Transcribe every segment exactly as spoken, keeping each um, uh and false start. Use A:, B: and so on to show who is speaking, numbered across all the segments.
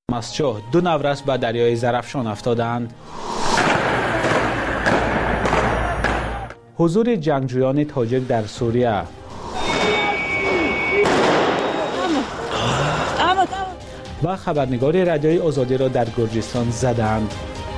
A: مسجو دو نورس به دریای زرافشان افتادند. حضور جنگجویان تاجیک در سوریه. و خبرنگار رادیوی آزادی را در گرجستان زدند.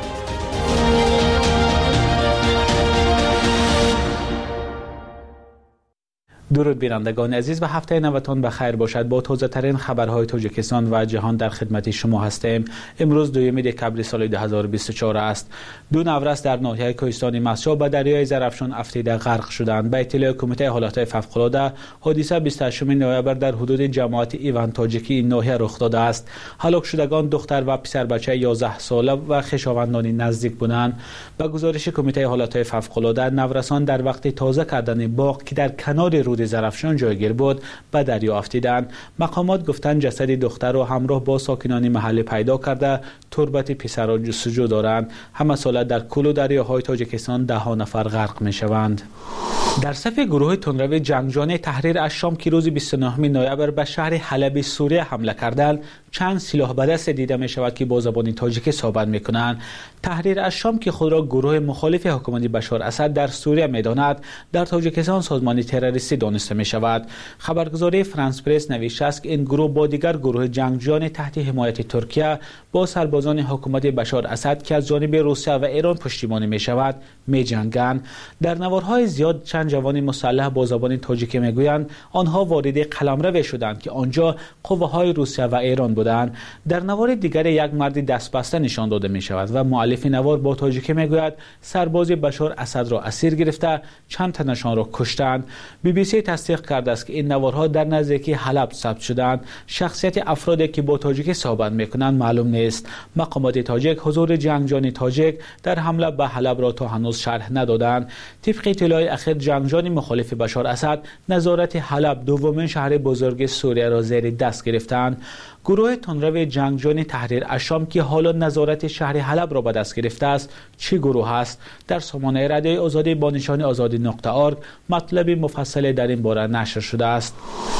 A: درود بینندگان عزیز و هفته نوتان بخیر باشد. با تازه ترین خبرهای تاجیکستان و جهان در خدمت شما هستیم. امروز دوم دکبر سال دو هزار و بیست و چهار است. دو نورس در ناحیه کوهستان مسجو به دریای زرافشان افتیده غرق شدند. به اطلاع کمیته حالات فوق‌العاده، حادثه بیست و هشتم نوامبر در حدود جماعت ایوان تاجیکی این ناحیه رخ داده است. هلاک شدگان دختر و پسر بچه یازده ساله و خویشاوندان نزدیک بودند. به گزارش کمیته حالات فوق‌العاده، نورسان در وقت تازه کردن باغ که در کنار رود زرافشان جایگیر بود به دریا افتیدند. مقامات گفتند جسد دختر را همراه با ساکنان محلی پیدا کرده تربت پسر را جستجو دارند. همه ساله در کل دریاهای تاجیکستان ده ها نفر غرق می شوند. در صف گروه تندرو جنگجویان تحریر الشام که روز بیست و نهم نوامبر به شهر حلب سوریه حمله کردند، چند سلاح به دست دیده می شود که با زبان تاجیکی صحبت می کنند. تحریر الشام که خود را گروه مخالف حکومت بشار اسد در سوریه می داند، در تاجیکستان سازمان تروریستی دانسته می شود. خبرگزاری فرانس پرس نوشته است که این گروه با دیگر گروه جنگجویان تحت حمایت ترکیه با سربازان حکومت بشار اسد که از جانب روسیه و ایران پشتیبانی می شود می جنگند. در نوارهای زیاد چند جوان مسلح با زبان تاجیکی می گویند آنها وارد قلمرو شدند که آنجا قوه‌های روسیه و ایران بودند. در نوار دیگر یک مرد دستبسته نشان داده می شود و مؤلف نوار با تاجیکی می گوید سرباز بشار اسد را اسیر گرفته چند تنشان را کشتند. بی بی سی تصدیق کرده است که این نوارها در نزدیکی حلب ثبت شدند. شخصیت افرادی که با تاجیکی صحبت می کنند معلوم نیست. مقامات تاجیک حضور جنگجویان تاجیک در حمله به حلب را تا هنوز شرح ندادند. طبق اطلاع اخیر جنگجویان مخالف بشار اسد نظارت حلب دومین شهر بزرگ سوریه را زیر دست گرفتند. گروه تندرو جنگجویان تحریر الشام که حالا نظارت شهر حلب را به دست گرفته است چه گروه است؟ در سامانه رادیوی آزادی با نشان آزادی نقطه آرگ مطلب مفصل در این باره نشر شده است.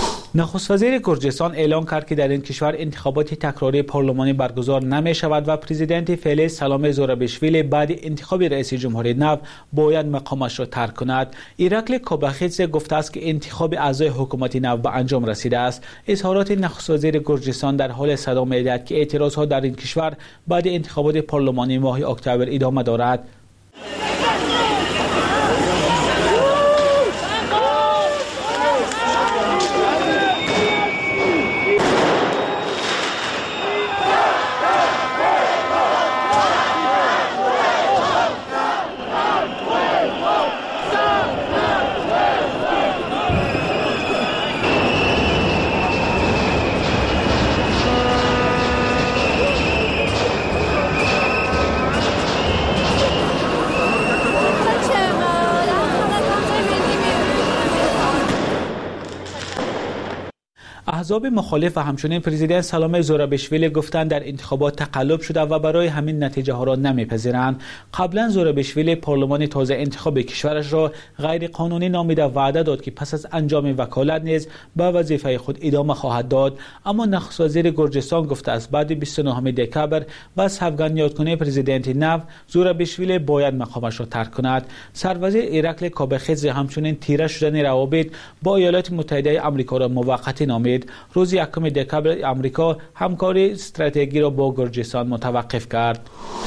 A: نخست وزیر گرجستان اعلام کرد که در این کشور انتخابات تکراری پارلمانی برگزار نمی شود و پرزیدنت فعلی سلام زورابشویلی بعد انتخاب رئیس جمهوری نو باید مقامش را ترک کند. ایرکل کوباخیدزه گفته است که انتخاب اعضای حکومت نو به انجام رسیده است. اظهارات نخست وزیر گرجستان در حال صدا می‌دهد که اعتراضات در این کشور بعد انتخابات پارلمانی ماه اکتبر ادامه دارد. احزاب مخالف و همچنین پرزیدنت سلام زورابشویلی گفتند در انتخابات تقلب شده و برای همین نتیجه ها را نمیپذیرند. قبلا زورابشویلی پارلمان تازه انتخاب کشورش را غیر قانونی نامیده وعده داد که پس از انجام وکالت نیز به وظیفه خود ادامه خواهد داد. اما نخست وزیر گرجستان گفته است بعد بیست و نهم دکبر و سوگند یادکنه پرزیدنت نو زورابشویلی باید مقامش را ترک کند. سروزیر ایرکل کوباخیدزه همچنین تیره شدن روابط با ایالات متحده آمریکا را موقتی نامید. روز یکم دکبر آمریکا همکاری استراتژیکی را با گرجستان متوقف کرد.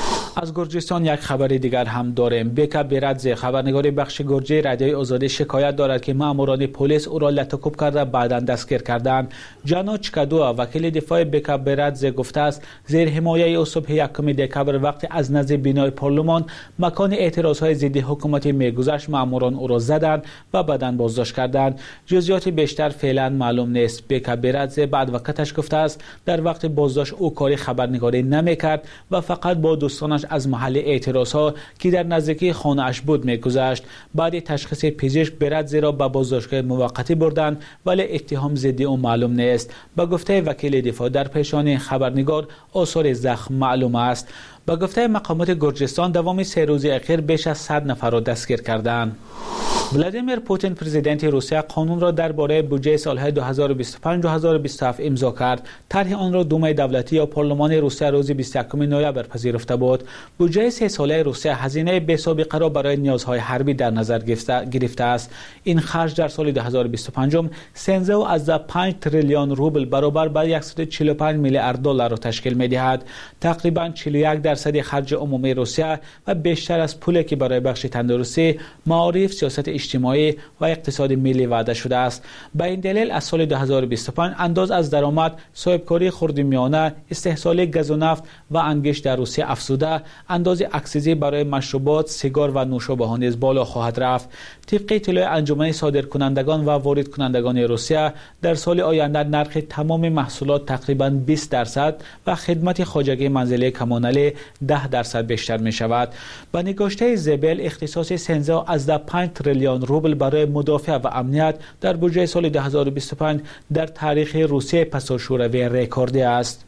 A: از گرجستان یک خبر دیگر هم داریم. بیکا برادزه خبرنگار بخش گرجی رادیوی آزادی شکایت دارد که ماموران پلیس او را لطکوب کرده بعداً دستگیر کردند. جانا چکادو وکیل دفاع بیکا برادزه گفته است زیر حمایه او صبح یکم دکبر وقتی از نزد بینای پارلمان مکان اعتراضهای ضد حکومت میگذشت ماموران او را زدند و بعداً بازداشت کردند. جزئیات بیشتر فعلا معلوم نیست. بیکا برادزه بعد وقتش گفته است در وقت بازداشت او کاری خبرنگاری نمیکرد و فقط با دوستانش از محل اعتراضها که در نزدیکی خانه اش بود میگذشت. بعد تشخیص پزشک برادزه را به بازداشتگاه موقتی بردند ولی اتهام ضد او معلوم نیست. به گفته وکیل دفاع در پیشانی خبرنگار آثار زخم معلوم است. به گفته مقامات گرجستان دوام سه روز اخیر بیش از صد نفر را دستگیر کردند. ولادیمیر پوتین پرزیدنت روسیه قانون را درباره بودجه سالهای دو هزار و بیست و پنج و دو هزار و بیست و هفت امضا کرد. طرح آن را دومای دولتی یا پارلمان روسیه روز بیست و یکم نوامبر پذیرفته بود. بودجه سه ساله روسیه هزینه بی‌سابقه را برای نیازهای حربی در نظر گرفته است. این خرج در سال دو هزار و بیست و پنج سیزده و پنج تریلیون روبل برابر به صد و چهل و پنج میلیارد دلار را تشکیل می‌دهد. تقریباً چهل و یک درصد خرج عمومی روسیه و بیشتر از پولی که برای بخش تندرستی، معارف، سیاست اجتماعی و اقتصاد ملی وعده شده است. به این دلیل از سال دو هزار و بیست و پنج انداز از درآمد، صاحبکاری خردمیانه، استحصال گاز و نفت و انگشت در روسیه افزوده، انداز اکسیزی برای مشروبات، سیگار و نوشابه نیز بالا خواهد رفت. طبق اطلاع انجمن صادرکنندگان و وارد کنندگان روسیه، در سال آینده نرخ تمام محصولات تقریباً بیست درصد و خدمت خواجگی منزلی کمانلی ده درصد بیشتر می شود. با نگاشته زبل اختصاص سیزده و پنج تریلیون روبل برای مدافع و امنیت در بودجه سال دو هزار و بیست و پنج در تاریخ روسیه پس از شوروی رکوردی است.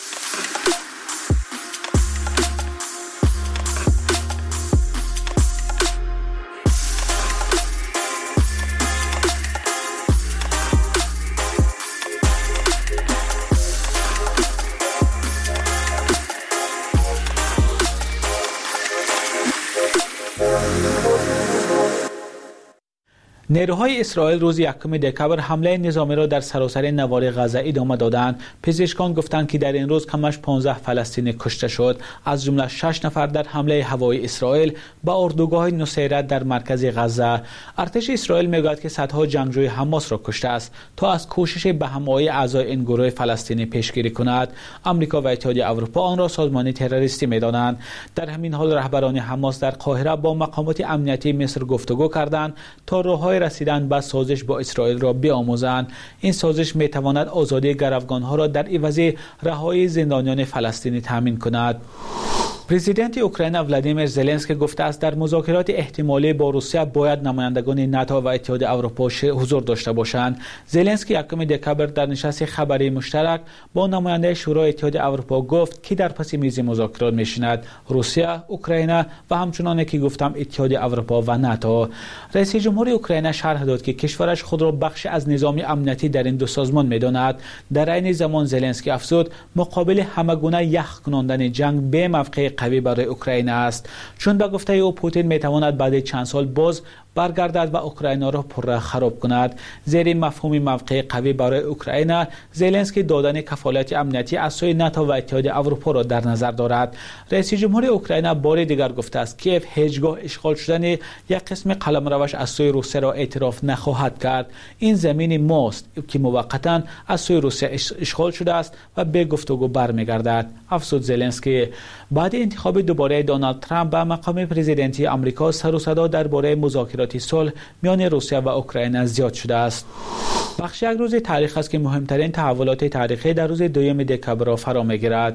A: نیروهای اسرائیل روز یکم دکبر حمله نظامی را در سراسر نوار غزه ادامه دادند. پزشکان گفتند که در این روز کمش پانزده فلسطینی کشته شد، از جمله شش نفر در حمله هوایی اسرائیل به اردوگاه نصیرت در مرکز غزه. ارتش اسرائیل میگوید که صدها جنگجوی حماس را کشته است تا از کوشش به همایی اعضای این گروه فلسطینی پیشگیری کند. آمریکا و اتحادیه اروپا آن را سازمان تروریستی می‌دانند. در همین حال رهبران حماس در قاهره با مقامات امنیتی مصر گفتگو کردند تا راههای رسیدن به سازش با اسرائیل را بیاموزند. این سازش می تواند آزادی گروگانها را در عوض رهایی زندانیان فلسطینی تامین کند. پرزیدنت اوکراین ولادیمیر زلنسکی گفته است در مذاکرات احتمالی با روسیه باید نمایندگان ناتو و اتحاد اروپا حضور داشته باشند. زلنسکی یکم دکبر در نشست خبری مشترک با نماینده شورای اتحاد اروپا گفت که در پس میز مذاکرات میشیند روسیه، اوکراین و همچنان که گفتم اتحاد اروپا و ناتو. رئیس جمهور اوکراین شرح داد که کشورش خود را بخش از نظام امنیتی در این دو سازمان میداند. در عین زمان زلنسکی افزود مقابل همگونه یخ کناندن جنگ به موقع قوی برای اوکراین است، چون به گفته او پوتین میتواند بعد چند سال باز برگردد و اوکراین را پر خراب کند. زیر مفهوم موقع قوی برای اوکراین، زلنسکی دادن کفالت امنیتی از سوی ناتو و اتحاد اروپا را در نظر دارد. رئیس جمهور اوکراین بار دیگر گفته است کیف هیچگاه اشغال شدن یک قسم قلمروش از سوی روسیه را اعتراف نخواهد کرد. این زمین ماست که موقتا از سوی روسیه اشغال شده است و به گفتگو برمیگردد. افزود زلنسکی. بعد انتخاب دوباره دونالد ترامپ به مقام پرزیدنتی آمریکا، سر و صدا درباره مذاکرات صلح میان روسیه و اوکراین زیاد شده است. بخش یک روز تاریخ است که مهمترین تحولات تاریخی در روز دوم دکبر را فرا میگیرد.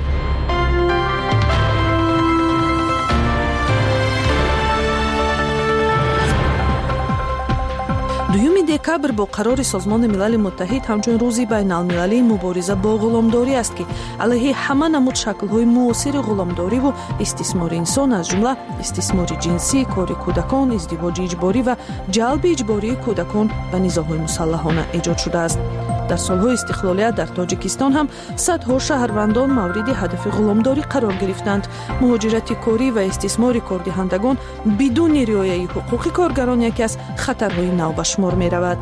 B: дуюми декабр бо қарори созмони милали муттаҳид ҳамчун рӯзи байналмилалии мубориза бо ғуломдорӣ аст ки алайҳи ҳама намуд шаклҳои муосири ғуломдориву истисмори инсон, аз ҷумла истисмори ҷинсӣ, кори кӯдакон, издивоҷи иҷборӣ ва ҷалби иҷбории кӯдакон ба низоҳои мусаллаҳона эҷод шудааст. дар солҳои истиқлолият дар тоҷикистон ҳам садҳо шаҳрвандон мавриди ҳадафи ғуломдорӣ қарор гирифтанд. муҳоҷирати корӣ ва истисмори кордиҳандагон бидуни риояи ҳуқуқи коргарон яке аз хатарҳои нав ба шумор меравад.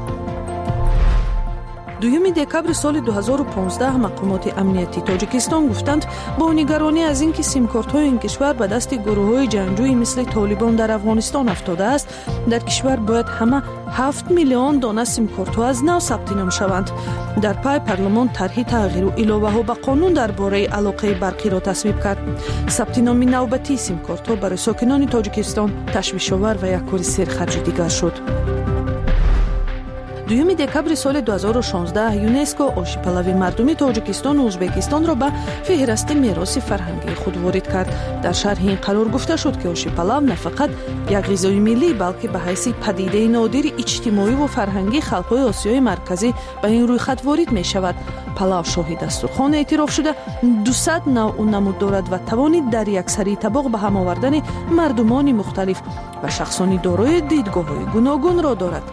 B: дуюми декабри соли ду ҳазору понздаҳ мақомоти амнияти тоҷикистон гуфтанд бо нигаронӣ аз ин ки симкортҳои ин кишвар ба дасти гурӯҳҳои ҷангҷӯи мисли толибон дар афғонистон афтодааст, дар кишвар бояд ҳама ҳафт миллион дона симкортҳо аз нав сабтином шаванд. дар пай парлумон тарҳи тағйиру иловаҳо ба қонун дар бораи алоқаи барқиро тасвиб кард. сабтиноми навбатии симкортҳо барои сокинони тоҷикистон ташвишовар ва як кори серхарҷи дигар шуд. дуюми декабри соли дуҳазору шонздаҳ юнеско ошипалави мардуми тоҷикистону ӯзбекистонро ба феҳристи мероси фарҳангии худ ворид кард. дар шарҳи ин қарор гуфта шуд ки ошипалав на фақат як ғизои миллӣ балки ба ҳайси падидаи нодири иҷтимоиву фарҳангии халқҳои осиёи марказӣ ба ин рӯйхат ворид мешавад. палав шоҳи дастурхон эътироф шуда дусад навъу намуд дорад ва тавонид дар яксарии табоқ ба ҳам овардани мардумони мухталиф ва шахсони дорои дидгоҳҳои гуногунро дорад.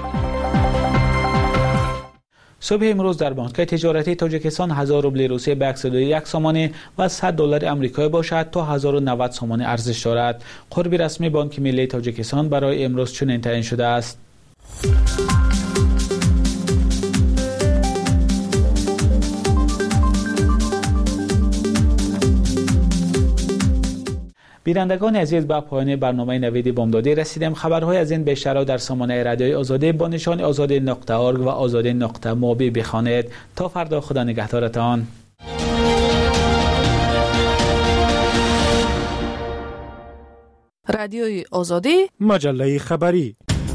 A: صبح امروز در بانک تجارتی تاجیکستان هزار روبل روسیه به صد و یک سامانه و صد دلار آمریکایی باشد تا هزار و نود سامانه ارزش دارد. قرب رسمی بانک ملی تاجیکستان برای امروز چنین تعیین شده است. بینندگان عزیز، به پایان برنامه نوید بامدادی رسیدیم. خبرهای از این بیشتر در سامانه رادیوی آزادی با نشان آزادی نقطه اورگ و آزادی نقطه موبی بخوانید. تا فردا، خدا نگهدارتان.
B: رادیوی آزادی،
C: مجله خبری.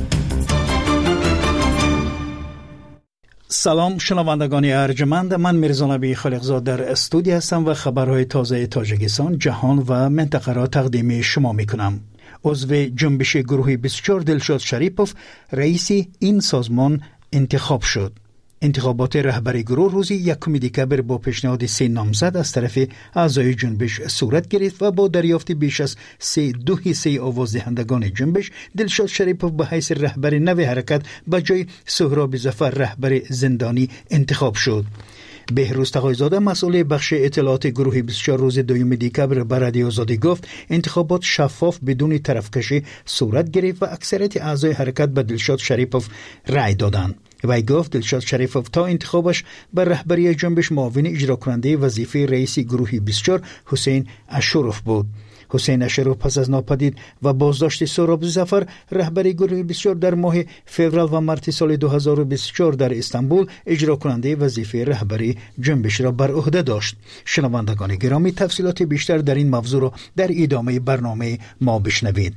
C: سلام شنوندگان ارجمند، من میرزا نبی خالقزاد در استودیو هستم و خبرهای تازه تاجیکستان، جهان و منطقه را تقدیم شما میکنم. عضو جنبش گروه بیست و چهار دلشاد شریپوف رئیس این سازمان انتخاب شد. انتخابات رهبری گروه روز یکم دکبر با پیشنهاد سه نامزد از طرف اعضای جنبش صورت گرفت و با دریافت بیش از سه دو حصه آوازدهندگان جنبش، دلشاد شریپوف به حیث رهبر نو حرکت به جای سهراب ظفر رهبر زندانی انتخاب شد. بهروز تقایزاده مسئول بخش اطلاعات گروه بیست و چهار روز دوم دکبر به رادیو آزادی گفت انتخابات شفاف بدون طرفکشی صورت گرفت و اکثریت اعضای حرکت به دلشاد شریپوف رأی دادند. وی گفت دلشاد شریپوف تا انتخابش بر رهبری جنبش معاون اجرا کننده وظیفه رئیس گروه بیست و چهار حسین اشروف بود. حسین اشروف پس از ناپدید و بازداشت سهراب ظفر رهبری گروه بیست و چهار در ماه فوریه و مارس سال دو هزار و بیست و چهار در استانبول اجرا کننده وظیفه رهبری جنبش را بر عهده داشت. شنوندگان گرامی، تفصیلات بیشتر در این موضوع را در ادامه برنامه ما بشنوید.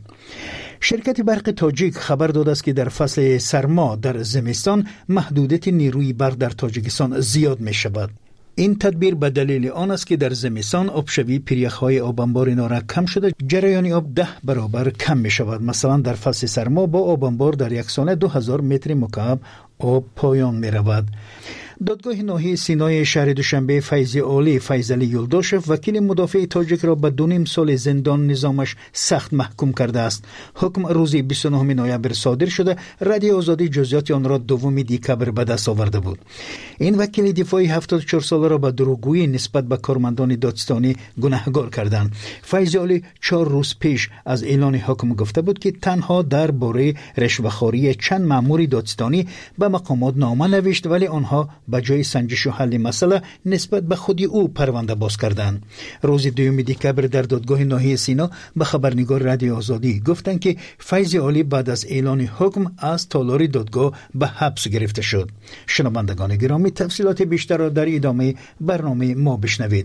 C: شرکت برق تاجیک خبر داده است که در فصل سرما در زمستان محدودیت نیروی برق در تاجیکستان زیاد می شود. این تدبیر به دلیل آن است که در زمستان آبشوی پیریخ‌های آب انبار نارا کم شده، جریان آب ده برابر کم می شود. مثلا در فصل سرما با آب انبار در یک سال دو هزار متر مکعب آب پایان می رود. دادگاه ناحیه سینای شهر دوشنبه فیض عالی فیضعلی یلداشف وکیل مدافع تاجیک را به دو نیم سال زندان نظامش سخت محکوم کرده است. حکم روز بیست و نه نوامبر صادر شده. رادیو آزادی جزئیات آن را دوم دکبر به دست آورده بود. این وکیل دفاعی هفتاد و چهار ساله را به دروغگویی نسبت به کارمندان دادستانی گناهکار کردند. فیض عالی چهار روز پیش از اعلان حکم گفته بود که تنها درباره رشوه‌خواری چند مأمور دادستانی به مقامات نامه نوشت، ولی آنها به جای سنجش و حل مسئله نسبت به خودی او پرونده باز کردند. روز دوم دکبر در دادگاه ناحیه سینا به خبرنگار رادیو آزادی گفتند که فیض عالی بعد از اعلان حکم از تالار دادگاه به حبس گرفته شد. شنوندگان گرامی، تفصیلات بیشتر را در ادامه برنامه ما بشنوید.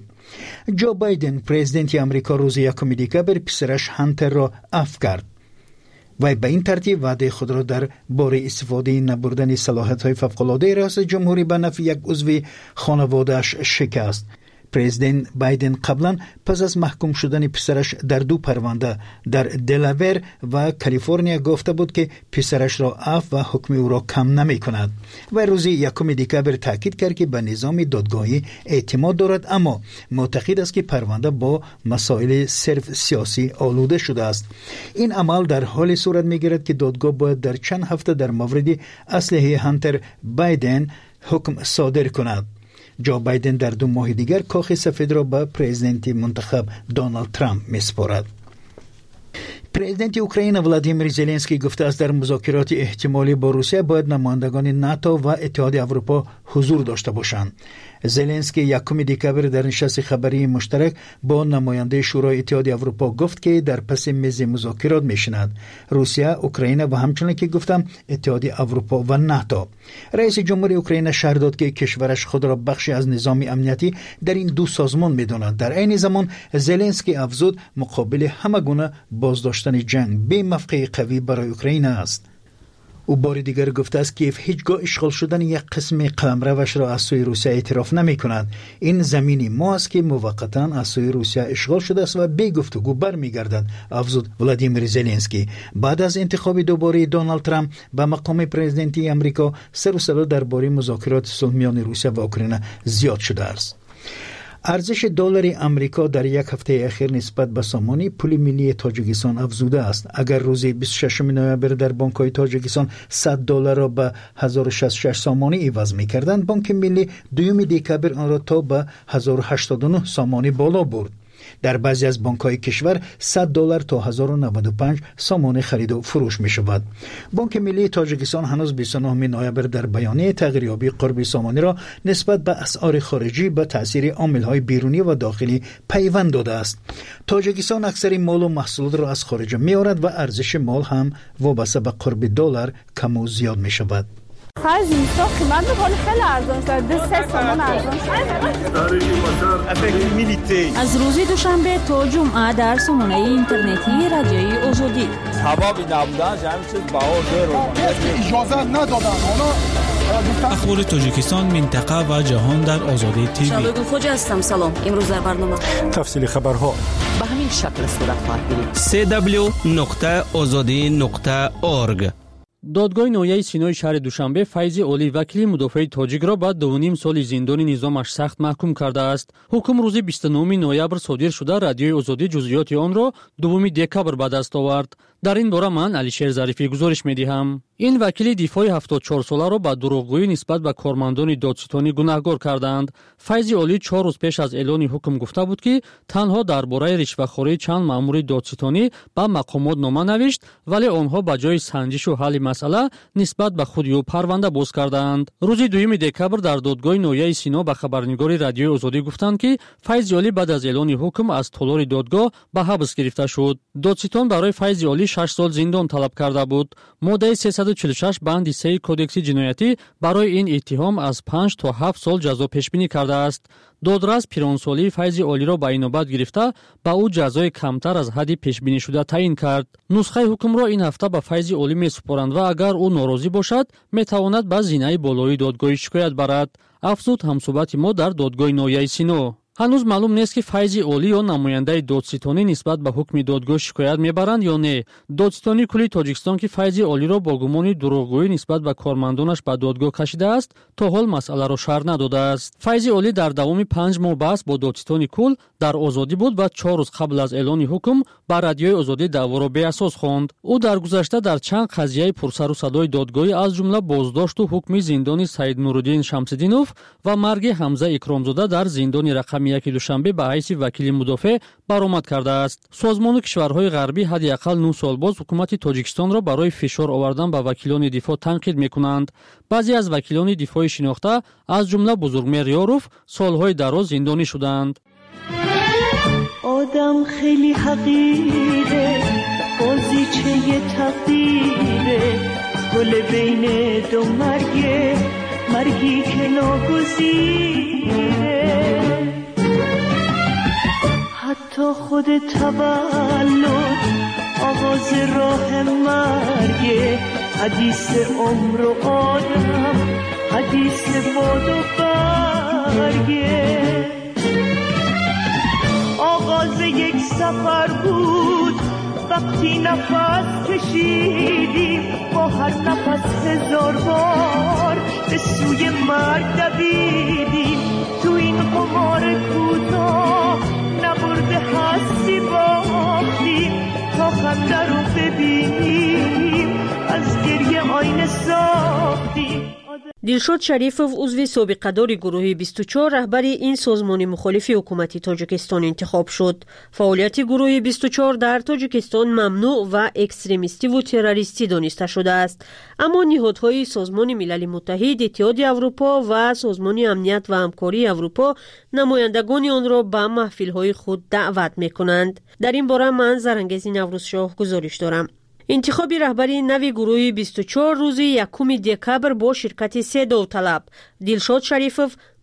C: جو بایدن پرزیدنت آمریکا روز یکم دکبر پسرش هانتر را عفو کرد. و به این ترتیب وعده خود را در باره استفاده نبردن صلاحیت‌های فوق‌العاده رئیس جمهوری به نفع یک عضو خانواده‌اش شکست. پرزیدنت بایدن قبلا پس از محکوم شدن پسرش در دو پرونده در دلاور و کالیفرنیا گفته بود که پسرش را عفو و حکم او را کم نمی کند و روز یکم دکبر تاکید کرد که به نظام دادگاهی اعتماد دارد، اما معتقد است که پرونده با مسائل صرف سیاسی آلوده شده است. این عمل در حال صورت می گیرد که دادگاه باید در چند هفته در مورد اسلحه هانتر بایدن حکم صادر کند. جو بایدن در دو ماه دیگر کاخ سفید را به پرزیدنت منتخب دونالد ترامپ میسپارد. پرزیدنت اوکراین ولادیمیر زلنسکی گفته است در مذاکرات احتمالی با روسیه باید نمایندگان ناتو و اتحاد اروپا حضور داشته باشند. زلنسکی یکم دکبر در نشست خبری مشترک با نماینده شورای اتحاد اروپا گفت که در پس میز مذاکرات میشیند روسیه، اوکراین و همچنین که گفتم اتحاد اروپا و ناتو. رئیس جمهوری اوکراین شهر داد که کشورش خود را بخشی از نظام امنیتی در این دو سازمان میداند. در عین زمان زلنسکی افزود مقابل همه گونه بازداشتن جنگ به موقع قوی برای اوکراین است. او بار دیگر گفته است کیف هیچگاه اشغال شدن یک قسم قلمروش را از سوی روسیه اعتراف نمی کند. این زمین ما است که موقتا از سوی روسیه اشغال شده است و بی گفتگو برمیگردد، افزود ولادیمیر زلنسکی. بعد از انتخاب دوباره دونالد ترامپ به مقام پرزیدنتی امریکا، سر و صدا درباره مذاکرات صلح میان روسیه و اوکراین زیاد شده است. ارزش دلار امریکا در یک هفته اخیر نسبت به سامانه پول ملی تاجیکستان افزوده است. اگر روز بیست و ششم نوامبر در بانک‌های تاجیکستان صد دلار را به هزار و شصت و شش سامانه عوض می‌کردند، بانک ملی دوم دکبر آن را تا به هزار و هشتاد و نه سامانه بالا برد. در بعضی از بانک‌های کشور صد دلار تا هزار و نود و پنج سامانه خرید و فروش می شود. بانک ملی تاجیکستان هنوز بیست و نهم نوامبر در بیانیه تغییریابی قرب سامانه را نسبت به اسعار خارجی به تاثیر عامل‌های بیرونی و داخلی پیوند داده است. تاجیکستان اکثر مال و محصولات را از خارج می‌آورد و ارزش مال هم وابسته به قرب دلار کم و زیاد می شود.
D: خرج اینستا قیمت می‌کنه خیلی ارزان شد. دو سه سامان ارزان شد.
E: از روز دوشنبه تا جمعه در سامانه اینترنتی رادیوی آزادی.
F: حبابی نبودن همین چیز باور داره.
G: اجازه ندادن. حالا
A: اخبار تاجیکستان، منطقه و جهان در آزادی تیوی.
E: شالوی خوجا هستم. سلام. امروز در برنامه
G: تفصیل خبرها
H: به همین شکل صورت خواهد گرفت.
I: دبلیو دبلیو دبلیو نقطه آزادی نقطه اورگ.
J: دادگاه نویای سینای شهر دوشنبه فیض اولی وکیل مدافع تاجیک را با دو و نیم سال زندان نظامش سخت محکوم کرده است. حکم روز بیست و نهم نوامبر صادر شده. رادیوی آزادی جزئیات آن را دوم دکبر به دست آورد. در این باره من علیشیر ظریفی گزارش می‌دهم. این وکیل دفاع هفتاد و چهار ساله را با دروغگویی نسبت به کارمندان دادستانی گناهکار کردند. فیض اولی چهار روز پیش از اعلان حکم گفته بود که تنها درباره رشوه‌خوری چند مأمور دادستانی به مقامات نامه نوشت، ولی آنها به جای سنجش و حل مسئله نسبت به خود او پرونده باز کردند. روز دوم دکبر در دادگاه نویای سینا به خبرنگار رادیوی آزادی گفتند که فیض اولی بعد از اعلان حکم از تالار دادگاه به حبس گرفته شد. دادستان برای فیض اولی شش سال زندان طلب کرده بود. ماده سیصد و چهل و شش بند سه کدکس جنایتی برای این اتهام از پنج تا هفت سال جزا پیش بینی کرده است. دادرس پیرانسالی فیض اولی را به این نوبت گرفته با او جزای کمتر از حد پیش بینی شده تعیین کرد. نسخه حکم را این هفته به فیض اولی می‌سپارند و اگر او ناراضی باشد میتواند به زینه بالایی دادگاه شکایت برد، افزود همصحبت ما در دادگاه نویای سینا. هنوز معلوم نیست که فیض اولی یا نماینده دادستانی نسبت به حکم دادگاه شکایت میبرند یا نه. دادستانی کلی تاجیکستان که فیض اولی را با گمان دروغگویی نسبت به کارمندانش به دادگاه کشیده است، تا حال مسئله را شرح نداده است. فیض اولی در دوام پنج ماه بحث با دادستانی کل در آزادی بود و چهار روز قبل از اعلان حکم بر رادیوی آزادی دعوا را بی اساس خواند. او در گذشته در چند قضیه پرسر و صدای دادگاهی از جمله بازداشت و حکم زندانی سید نورالدین شمس‌الدینوف و مرگ حمزه اکرامزاده در زندان رقم یک دوشنبه به حیث وکیل مدافع برآمد کرده است. سازمان کشورهای غربی حداقل نه سال باز حکومت تاجیکستان را برای فشار آوردن به وکیلان دفاع تنقید میکنند. بعضی از وکیلان دفاع شناخته از جمله بزرگمهر یاروف سالهای دراز زندانی شدند.
K: آدم خیلی حقیره، بازیچه تقدیره، گل بین دو مرگه، مرگی که ناگزیره. حتی خود تولد آغاز راه مرگه، حدیث عمر و آدم، حدیث باد و برگه. آغاز یک سفر بود وقتی نفس کشیدیم، با هر نفس هزار بار به سوی مرگ دویدیم. تو این قمار کوتاه نبرده هستی باختیم، تا خنده رو ببینیم از گریه آینه ساختیم.
L: دلشاد شریفов عضو سابقه‌دار گروه بیست و چهار رهبری این سازمان مخالف حکومت تاجیکستان انتخاب شد. فعالیت گروه بیست و چهار در تاجیکستان ممنوع و اکستریمیستی و تروریستی دانسته شده است، اما نهادهای سازمان ملل متحد، اتحاد اروپا و سازمان امنیت و همکاری اروپا نمایندگان آن را به محفل‌های خود دعوت می‌کنند. در این باره من زرنگزی نوروزشاه گزارش دارم. انتخاب رهبری نوی گروه بیست و چهار روز یکم دکبر با شرکت سه داوطلب دلشاد شریفov،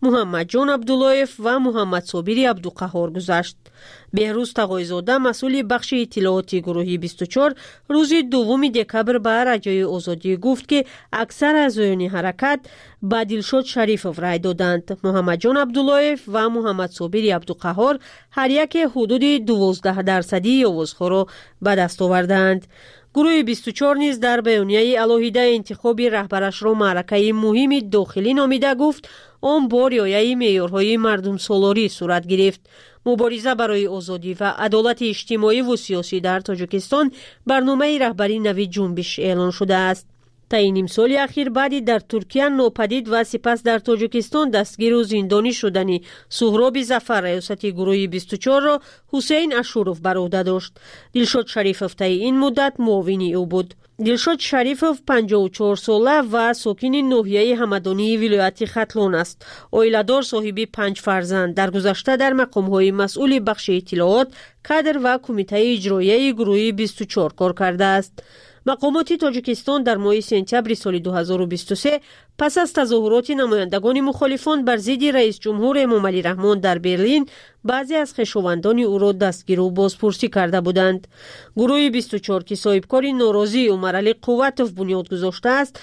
L: محمد جان عبداللهیف و محمد صابری عبدالقهار گذشت. بهروز تقوی‌زاده مسئول بخش اطلاعاتی گروه بیست و چهار روز دوم دکبر به رادیوی آزادی گفت که اکثر اعضایان حرکت به دلشاد شریفوف رای دادند. محمد جان عبداللهیف و محمد صابری عبدالقهار هر یک حدود دوازده درصدی آوازها را به دست آوردند. گروه بیست و چهار نیز در بیانیه علاهیده انتخاب رهبرش را معرکه مهم داخلی نامیده گفت آن با رعایت معیارهای مردم سالاری صورت گرفت. مبارزه برای آزادی و عدالت اجتماعی و سیاسی در تاجیکستان برنامه رهبری نوی جنبش اعلان شده است. تا این سال اخیر بعدی در ترکیه ناپدید و سپس در تاجیکستان دستگیر و زندانی شدنی سهراب ظفر ریاست گروه بیست و چهار را حسین اشوروف بر عهده داشت. دلشاد شریفوف تا این مدت معاون او بود. دلشاد شریفوف پنجاه و چهار ساله و ساکن ناحیه همدانی ولایت ختلان است. عائله‌دار صاحب پنج فرزند، در گذشته در مقام‌های مسئول بخش اطلاعات، کادر و کمیته اجرایی گروه بیست و چهار کار کرده است. مقامات تاجیکستان در ماه سپتامبر سال دو هزار و بیست و سه پس از تظاهرات نمایندگان مخالفان بر ضد رئیس جمهور امامعلی رحمان در برلین بعضی از خویشاوندان او را دستگیر و بازپرسی کرده بودند. گروه بیست و چهار که صاحبکار ناراضی عمرعلی قوتوف بنیاد گذاشته است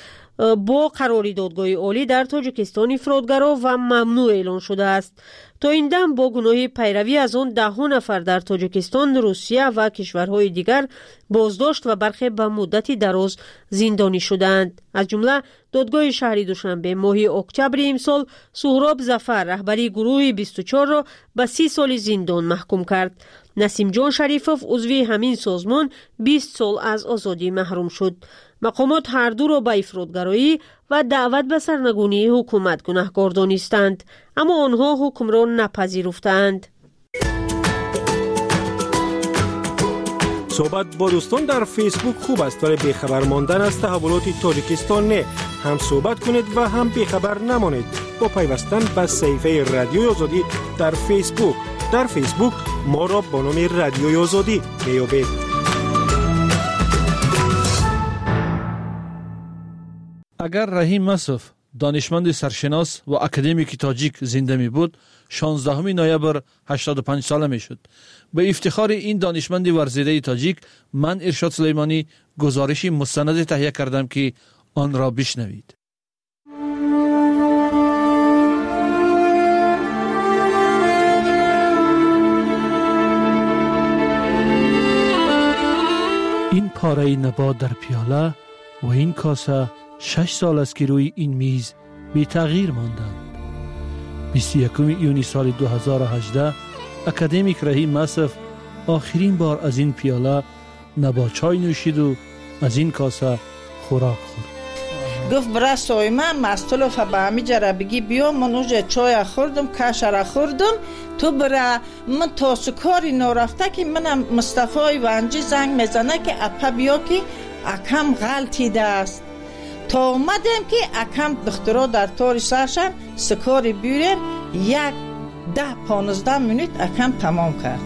L: با قراری دادگاه عالی در تاجیکستان افرادگرا و ممنوع اعلان شده است. تا این دم با گناه پیروی از آن ده ها نفر در تاجیکستان، روسیه و کشورهای دیگر بازداشت و برخی به مدتی دراز زندانی شدند. از جمله دادگاه شهری دوشنبه ماه اکتبر امسال سهراب ظفر رهبری گروه بیست و چهار را به سی سال زندان محکوم کرد. نسیم جان شریفوف عضو همین سازمان بیست سال از آزادی محروم شد. مقامات هر دو را به افراطگرایی و دعوت به سرنگونی حکومت گناهکار دانستند، اما آنها حکم را نپذیرفتند.
G: صحبت با دوستان در فیسبوک خوب است، ولی بیخبر ماندن از تحولات تاجیکستان نه. هم صحبت کنید و هم بیخبر نمانید با پیوستن به صفحه رادیوی آزادی در فیسبوک. در فیسبوک ما را با نام رادیوی آزادی میابید.
M: اگر رحیم مصف دانشمند سرشناس و اکادمیک تاجیک زنده می بود، شانزدهم نوامبر هشتاد و پنج ساله می شد. به افتخار این دانشمند ورزیده تاجیک من ارشاد سلیمانی گزارشی مستند تهیه کردم که آن را بشنوید. این پاره نبات در پیاله و این کاسه شش سال است که روی این میز بی تغییر ماندند. بیست و یکم ایونی سال دو هزار و هجده اکادمیک رحیم مصف آخرین بار از این پیاله نبات چای نوشید و از این کاسه خوراک خورد.
N: گفت برای سایمه مستلوف به همی جره بگی بیا من اوجه چای خوردم کشر خوردم تو برای من تاسو کاری نرفته که منم مصطفی ونجی زنگ میزنه که اپا بیا که اکم غلطیده است. تا اومدیم که اکم دخترها در تاری سرشن سکاری بیوریم یک ده پانزده منوت اکم تمام کرد.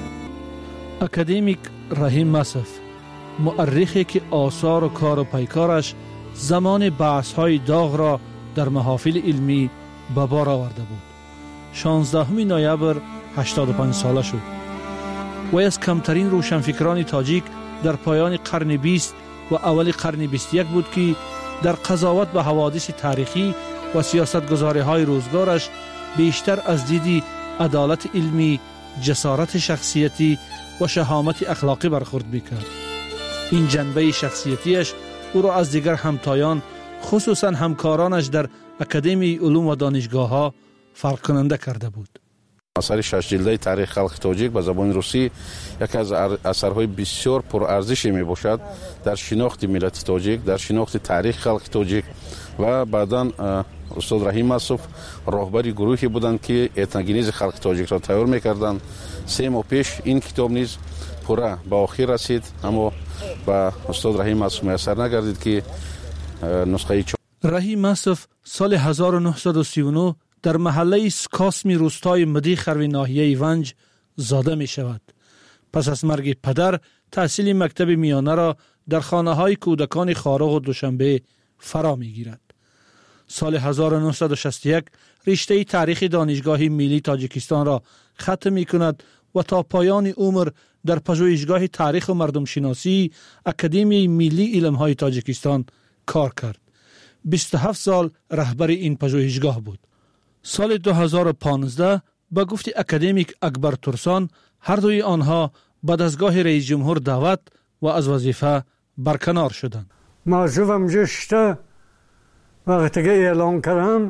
M: اکادمیک رحیم مصف مؤرخی که آثار و کار و پیکارش زمان بحث های داغ را در محافل علمی به بار آورده بود. شانزدهم نوامبر هشتاد و پنج ساله شد. وی از کمترین روشنفکران تاجیک در پایان قرن بیست و اول قرن بیست و یک بود که در قضاوت به حوادث تاریخی و سیاستگزاری های روزگارش بیشتر از دیدی عدالت علمی، جسارت شخصیتی و شهامت اخلاقی برخورد میکرد. این جنبه شخصیتیش او را از دیگر همتایان خصوصا همکارانش در اکادمی علوم و دانشگاه ها فرق کننده کرده بود.
O: اثر شش جلده تاریخ خلق تاجیک به زبان روسی یکی از اثرهای بسیار پرارزشی می باشد در شناخت ملت تاجیک، در شناخت تاریخ خلق تاجیک و بعداً استاد رحیم مصف راهبری گروهی بودند که اتنوگنیز خلق تاجیک را تیار می‌کردند. سه ماه پیش این کتاب نیز پورا به آخر رسید، اما با استاد رحیم مصف میسر نگردید که نسخه چاپ.
M: رحیم مصف سال هزار و نهصد و سی و نه در محله سکاسمی روستای مدی خروی ناحیه ونج زاده می شود. پس از مرگ پدر تحصیل مکتب میانه را در خانه های کودکان خارق و دوشنبه فرا می گیرد. سال هزار و نهصد و شصت و یک رشته تاریخ دانشگاه ملی تاجیکستان را ختم می کند و تا پایان عمر در پژوهشگاه تاریخ و مردم شناسی اکادمی ملی علمهای تاجیکستان کار کرد. بیست و هفت سال رهبر این پژوهشگاه بود. سال دو هزار و پانزده با گفت اکادمیک اکبر ترسان هر دوی آنها به دستگاه رئیس جمهور دعوت و از وظیفه برکنار شدند.
P: موضوعم جشته وقتی که اعلام کردن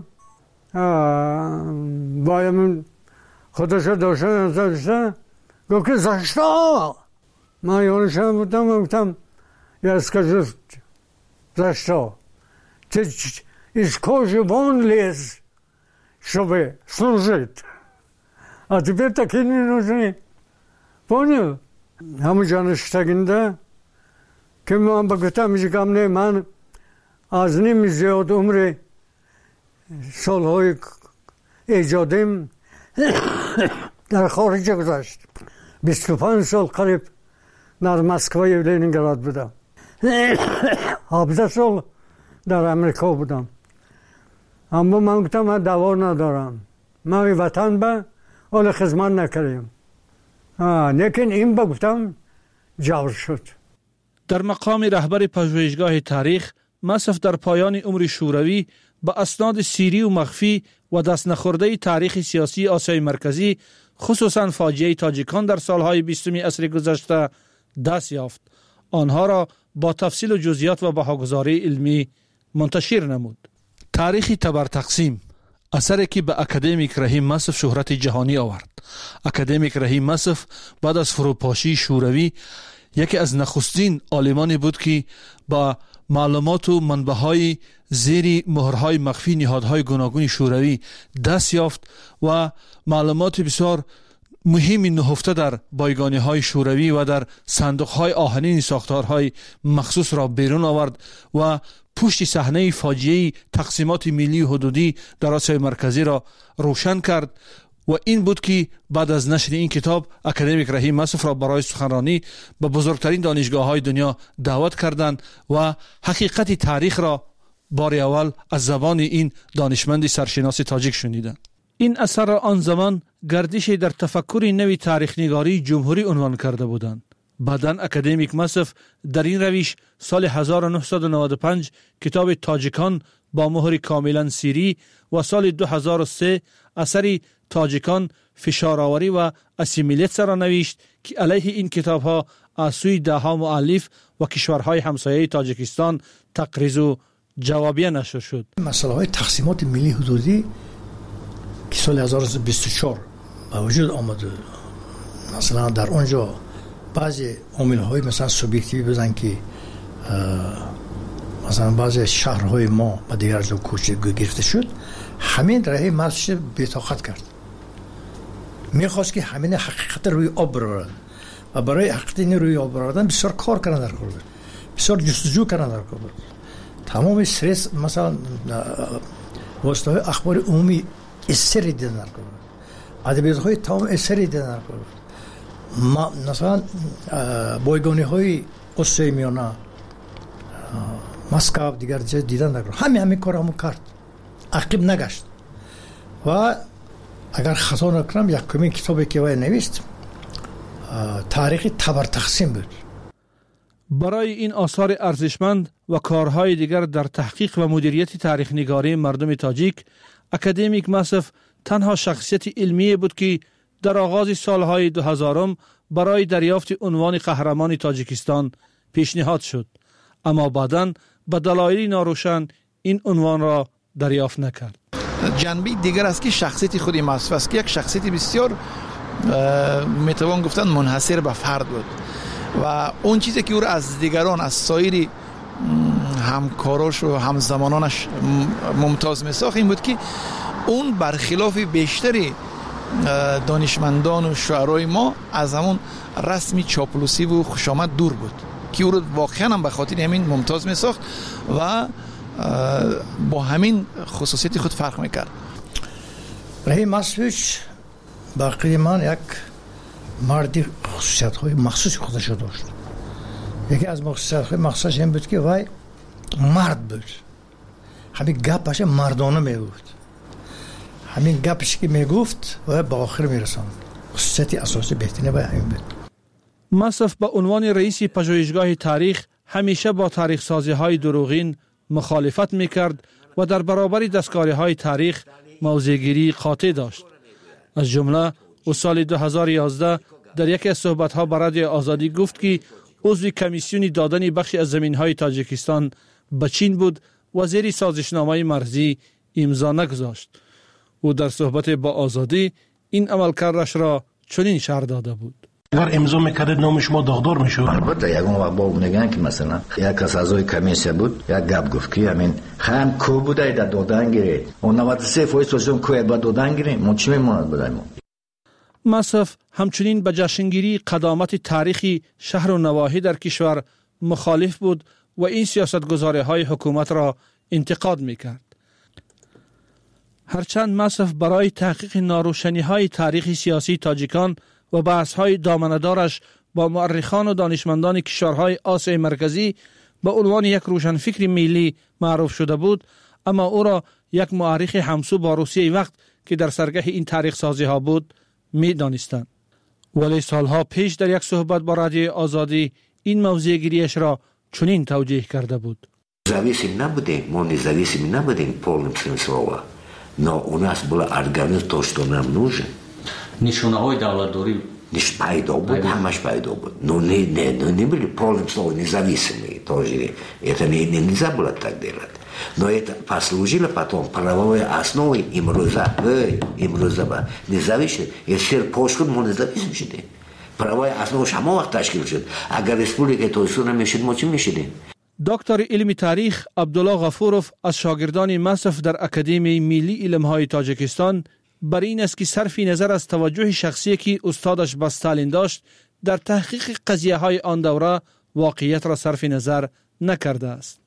P: باید خودش داشته نزدشته گفت که زشتا من یانشم بودم گفتم яскажу за что. Ты из кожи вон лез, чтобы служить. А теперь такие не нужны. Понял? همون جانشتگنده که من بگفتم میگم نه من از نیم زیاد عمر سالهای ایجادیم در خارج گذشت. بیست و پنج سال قریب در مسکو و لنینگراد بودم. هفده سال در امریکا بودم. اما من گفتم من دوا ندارم. من وطن به حال خدمت نکردیم. لیکن این بگفتم جور شد.
M: در مقام رهبر پژوهشگاه تاریخ مصف در پایان عمر شوروی با اسناد سیری و مخفی و دست نخورده تاریخ سیاسی آسیای مرکزی خصوصا فاجعه تاجیکان در سالهای بیستم عصر گذشته دست یافت. آنها را با تفصیل و جزئیات و بهاگزاری علمی منتشر نمود. تاریخ تبر تقسیم اثری که به اکادمیک رحیم مصف شهرت جهانی آورد. اکادمیک رحیم مصف بعد از فروپاشی شوروی یکی از نخستین عالمانی بود که با معلومات و منبع‌های زیر مهرهای مخفی نهادهای گوناگون شوروی دست یافت و معلومات بسیار مهمی نهفته در بایگانی‌های شوروی و در صندوق‌های آهنین ساختارهای مخصوص را بیرون آورد و پشت صحنه فاجعه تقسیمات ملی و حدودی در آسیای مرکزی را روشن کرد و این بود که بعد از نشر این کتاب اکادمیک رحیم مصف را برای سخنرانی به بزرگترین دانشگاه‌های دنیا دعوت کردند و حقیقت تاریخ را بار اول از زبان این دانشمند سرشناس تاجیک شنیدند. این اثر را آن زمان گردش در تفکر نوی تاریخ نگاری جمهوری عنوان کرده بودند. بعداً اکادمیک مصف در این روش سال هزار و نهصد و نود و پنج کتاب تاجیکان با مهر کاملا سیری و سال دو هزار و سه اثری تاجیکان فشارآوری و اسیمیلیت را نوشت که علیه این کتاب ها از سوی ده ها مؤلف و کشورهای همسایه تاجیکستان تقریض و جوابیه نشر شد.
Q: مسئله های تقسیمات ملی حدودی که سال هزار و بیست و چهار به وجود آمده، مثلا در اونجا بعضی عامل های مثلا سوبیکتیوی بزن که مثلا بعضی شهرهای ما به دیگر جا کوچه گرفته شد، همین راه مرزش بی‌طاقت کرد. میخواست که همین حقیقت روی آب برارن و برای حقیقت روی آب برادن بسیار کار کردن در کار بود، بسیار جستجو کردن در کار بود. تمام استرس مثلا واسطه های اخبار عمومی استری دیدن در کار بود، ادبیات های تمام استری دیدن در کار بود. ما مثلا بایگانی های قصه میانه مسکو دیگر جای دیدن در کار، همین همین کار همون کرد، عقب نگشت. و اگر خطا نکنم یکمین کتابی که وی نوشت تاریخ تبر تقسیم بود.
M: برای این آثار ارزشمند و کارهای دیگر در تحقیق و مدیریت تاریخ نگاری مردم تاجیک، اکادمیک مصف تنها شخصیت علمی بود که در آغاز سالهای دو هزارم برای دریافت عنوان قهرمان تاجیکستان پیشنهاد شد، اما بعداً به دلایل ناروشن این عنوان را دریافت نکرد.
R: جنبه دیگر است که شخصیت خود مصف است که یک شخصیت بسیار میتوان گفتن منحصر به فرد بود و اون چیزی که او را از دیگران، از سایر همکاراش و همزمانانش ممتاز میساخت این بود که اون برخلاف بیشتری دانشمندان و شعرای ما از همون رسمی چاپلوسی و خوشامد دور بود که او را واقعا هم به خاطر همین ممتاز میساخت و با همین خصوصیت خود فرق میکرد.
Q: رحیم مصفش باقی من یک مردی خصوصیت های مخصوصی خودش داشت. یکی از خصوصیت های مخصوصش این بود که وای مرد بود، همین گپش مردانه می بود، همین گپش که میگفت و به آخر میرساند. خصوصیت اساسی بهترینه باید همین بود.
M: مصف به عنوان رئیس پژوهشگاه تاریخ همیشه با تاریخ سازی های دروغین مخالفت میکرد و در برابر دستکاری های تاریخ موضع‌گیری قاطع داشت. از جمله او سال دو هزار و یازده در یکی از صحبت‌ها با رادیو آزادی گفت که عضو کمیسیون دادن بخشی از زمین‌های تاجیکستان به چین بود و زیر سازشنامه مرزی امضا نگذاشت. او در صحبت با آزادی این عملکردش را چنین شرح داده بود:
S: اگر امضا میکردید نام شما داغدار میشد.
T: البته یگان وقت با میگن که مثلا یک کس اعضای کمیسیون بود، یک گپ گفت که همین خام کو بوده در دادن گیره اون نود و سه درصد سوزون کو با دادن گیره ما چی میموند بدیم.
M: مصف همچنین به جشنگیری قدامت تاریخی شهر و نواحی در کشور مخالف بود و این سیاستگزاری های حکومت را انتقاد میکرد. هرچند مصف برای تحقیق ناروشنی های تاریخی سیاسی تاجیکان و بحث های دامنه‌دارش با مورخان و دانشمندان کشورهای آسیای مرکزی به عنوان یک روشنفکر ملی معروف شده بود، اما او را یک مورخ همسو با روسیه وقت که در سرگه این تاریخ سازی ها بود می دانستند. ولی سالها پیش در یک صحبت با رادیو آزادی این موضوع گیریش را چنین توجیه کرده بود:
U: Зависим набудем, мы независимы набудем в полном смысле слова, но у нас был организм то, что нам нужен.
V: نشونه‌های دولتداری
U: Ниш пайдо بود, همش пайдо بود. Но не, не, не, не были в полном слове независимые тоже. Это не, не, нельзя было так делать. Но это послужило потом правовой основой им руза, им руза, независимые. Если пошкод, мы независимы шли. Правовая основа шама вақт ташкил шуд. Агар республика то су намешид, ما چی میشدیم؟
M: دکتر علم تاریخ عبدالله غفورов از شاگردان مصف در اکادمی ملی علم‌های تاجیکستان بر این است که صرف نظر از توجه شخصی که استادش به استالین داشت در تحقیق قضیه های آن دوره واقعیت را صرف نظر نکرده است.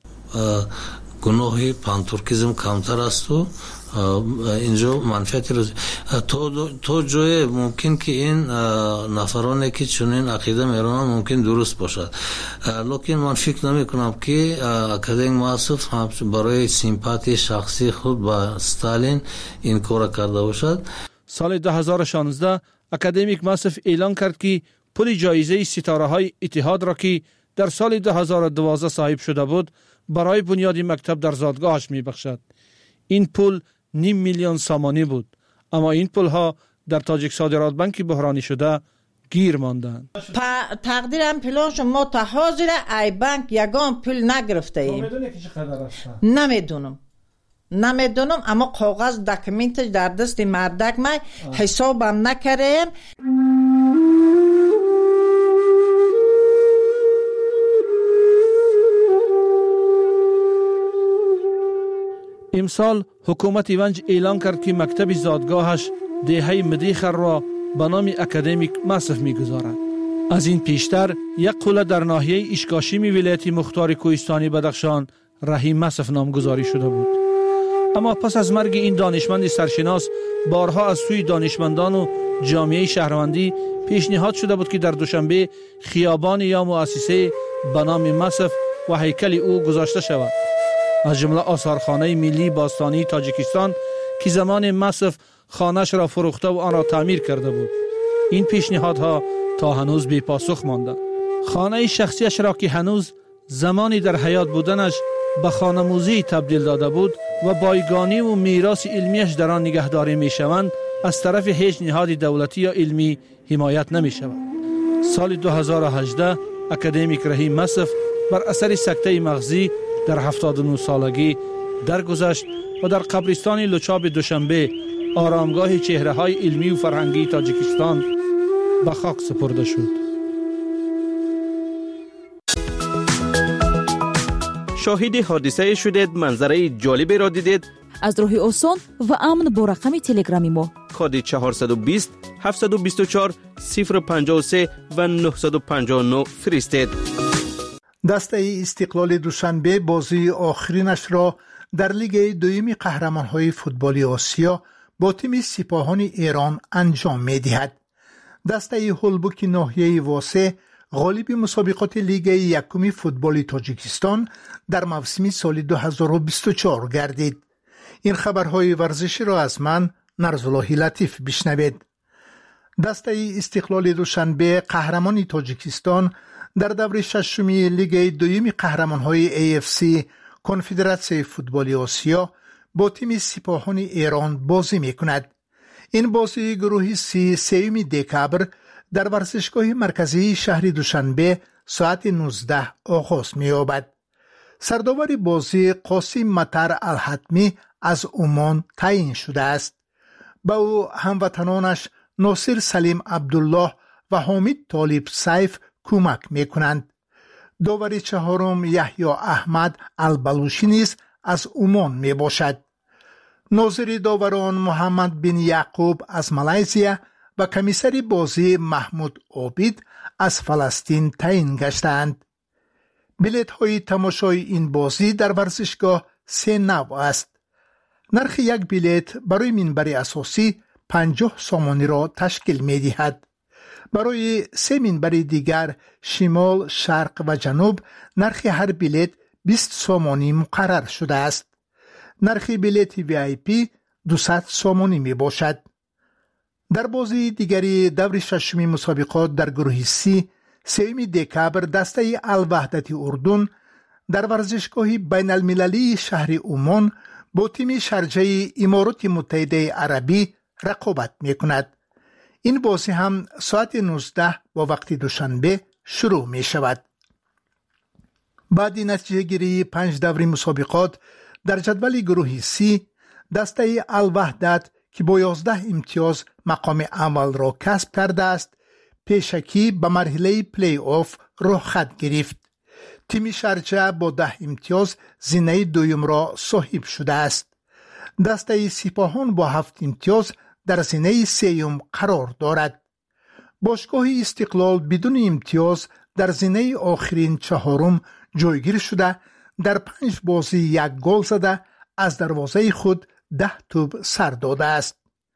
W: گناه پانتورکیزم کمتر است و اینجا منفعتی رو تو تو جای ممکن که این نفرانی که چنین عقیده میرونن ممکن درست باشد، لیکن من فکر نمی کنم که اکادمی مصف برای سیمپاتی شخصی خود با استالین این کار کرده باشد.
M: سال دو هزار و شانزده اکادمیک مصف اعلان کرد که پول جایزه ستاره های اتحاد را که در سال دو هزار و دوازده صاحب شده بود برای بنیاد مکتب در زادگاهش می بخشد. این پول نیم میلیون سامانی بود، اما این پول ها در تاجیک صادرات بانک بحرانی شده گیر ماندند.
N: تقدیرم پلانش ما تا حاضر ای بانک یگان پول نگرفته ایم. نمیدونم نمیدونم اما کاغذ دکمنتش در دست مردک من حسابم نکردم.
M: امسال حکومت ونج اعلان کرد که مکتب زادگاهش دهه مدیخر را به نام اکادمیک مصف می‌گذارد. از این پیشتر یک قله در ناحیه اشکاشیمی ولایت مختار کوهستانی بدخشان رحیم مصف نامگذاری شده بود. اما پس از مرگ این دانشمند سرشناس بارها از سوی دانشمندان و جامعه شهروندی پیشنهاد شده بود که در دوشنبه خیابان یا مؤسسه به نام مصف و هیکل او گذاشته شود. از جمله آثارخانه ملی باستانی تاجیکستان که زمان مصف خانه‌اش را فروخته و آن را تعمیر کرده بود. این پیشنهادها تا هنوز بی پاسخ مانده. خانه شخصیش را که هنوز زمانی در حیات بودنش به خانه موزی تبدیل داده بود و بایگانی و میراث علمیش در آن نگهداری می شوند، از طرف هیچ نهاد دولتی یا علمی حمایت نمی شود. سال دو هزار و هجده اکادمیک رحیم مصف بر اثر سکته مغزی در هفتاد و نه سالگی درگذشت و در قبرستان لوچاب دوشنبه آرامگاه چهره های علمی و فرهنگی تاجیکستان به خاک سپرده شد.
I: شاهد حادثه شدید، منظره جالبی را دیدید؟
E: از راه آسان و امن با رقم تلگرامی ما
I: کد چهارصد و بیست هفتصد و بیست و چهار صفر پنجاه و سه و نهصد و پنجاه و نه فرستید.
C: دسته استقلال دوشنبه بازی آخرینش را در لیگ دوم قهرمان‌های فوتبالی آسیا با تیم سپاهان ایران انجام می‌دهد. دسته هولبوک ناحیه واسه غالب مسابقات لیگ یکم فوتبال تاجیکستان در موسم سال دو هزار و بیست و چهار گردید. این خبرهای ورزشی را از من
B: نرزاللهی لطیف بشنوید. دسته استقلال دوشنبه قهرمان تاجیکستان در دور ششمی لیگ دوم قهرمان‌های ای اف سی کنفدراسیون فوتبال آسیا با تیم سپاهان ایران بازی می‌کند. این بازی گروه سی سوم دکبر در ورزشگاه مرکزی شهر دوشنبه ساعت نوزده آغاز می‌یابد. سرداور بازی قاسم مطر الحتمی از عمان تعیین شده است. با او هموطنانش ناصر سلیم عبدالله و حامد طالب سیف کمک می‌کنند. داور چهارم یحیی احمد البلوشی نیز از عمان میباشد. ناظر داوران محمد بن یعقوب از مالزیا و کمیسر بازی محمود عابد از فلسطین تعیین گشتند. بلیط های تماشای این بازی در ورزشگاه سه نو است. نرخ یک بلیط برای منبر اساسی پنجاه سامانی را تشکیل می دهد. برای سه منبر دیگر شمال، شرق و جنوب نرخ هر بلیط بیست سامانی مقرر شده است. نرخ بلیط وی آی پی دویست سامانی می باشد. در بازی دیگری دور ششمی مسابقات در گروه سی سوم دکبر دسته الوحدت اردن در ورزشگاه بین المللی شهر عمان با تیم شارجه امارات متحده عربی رقابت می کند. این بازی هم ساعت نوزده با وقت دوشنبه شروع می شود. بعد نتیجه گیری پنج دوری مسابقات در جدول گروه سی دسته الوحدت که با یازده امتیاز مقام اول را کسب کرده است پیشکی به مرحله پلی آف راه خط گرفت. تیم شارجه با ده امتیاز زینه دویم را صاحب شده است. دسته سپاهان با هفت امتیاز در زینه سیوم قرار دارد. باشگاه استقلال بدون امتیاز در زینه آخرین چهارم جایگیر شده در پنج بازی یک گل زده از دروازه خود ده توپ سر داده است.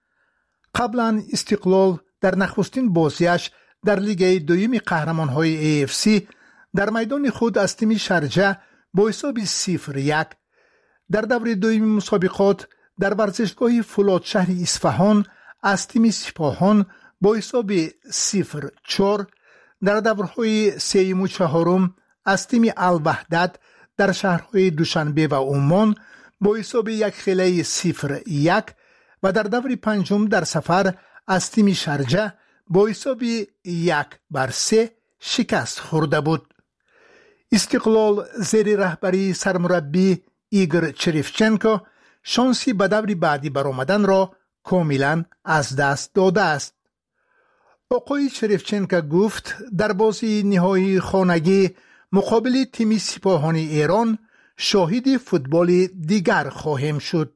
B: قبلا استقلال در نخستین بازیش در لیگ دوم قهرمان‌های ای اف سی در میدان خود از تیم شارجه با حساب صفر یک در دور دوم مسابقات در ورزشگاه فولاد شهر اصفهان از تیم سپاهان با حساب صفر چهار در دورهای سوم و چهارم از تیم الوحدت در شهرهای دوشنبه و عمان با حساب یک خیلی صفر یک و در دور پنجم در سفر از تیم شارجه با حساب یک بر سه شکست خورده بود. استقلال زیر رهبری سرمربی ایگور چریفچنکو شانسی به دور بعدی برآمدن را کاملا از دست داده است. آقای چریفچنکو گفت در بازی نهایی خانگی مقابل تیم سپاهان ایران شاهد فوتبال دیگر خواهیم شد.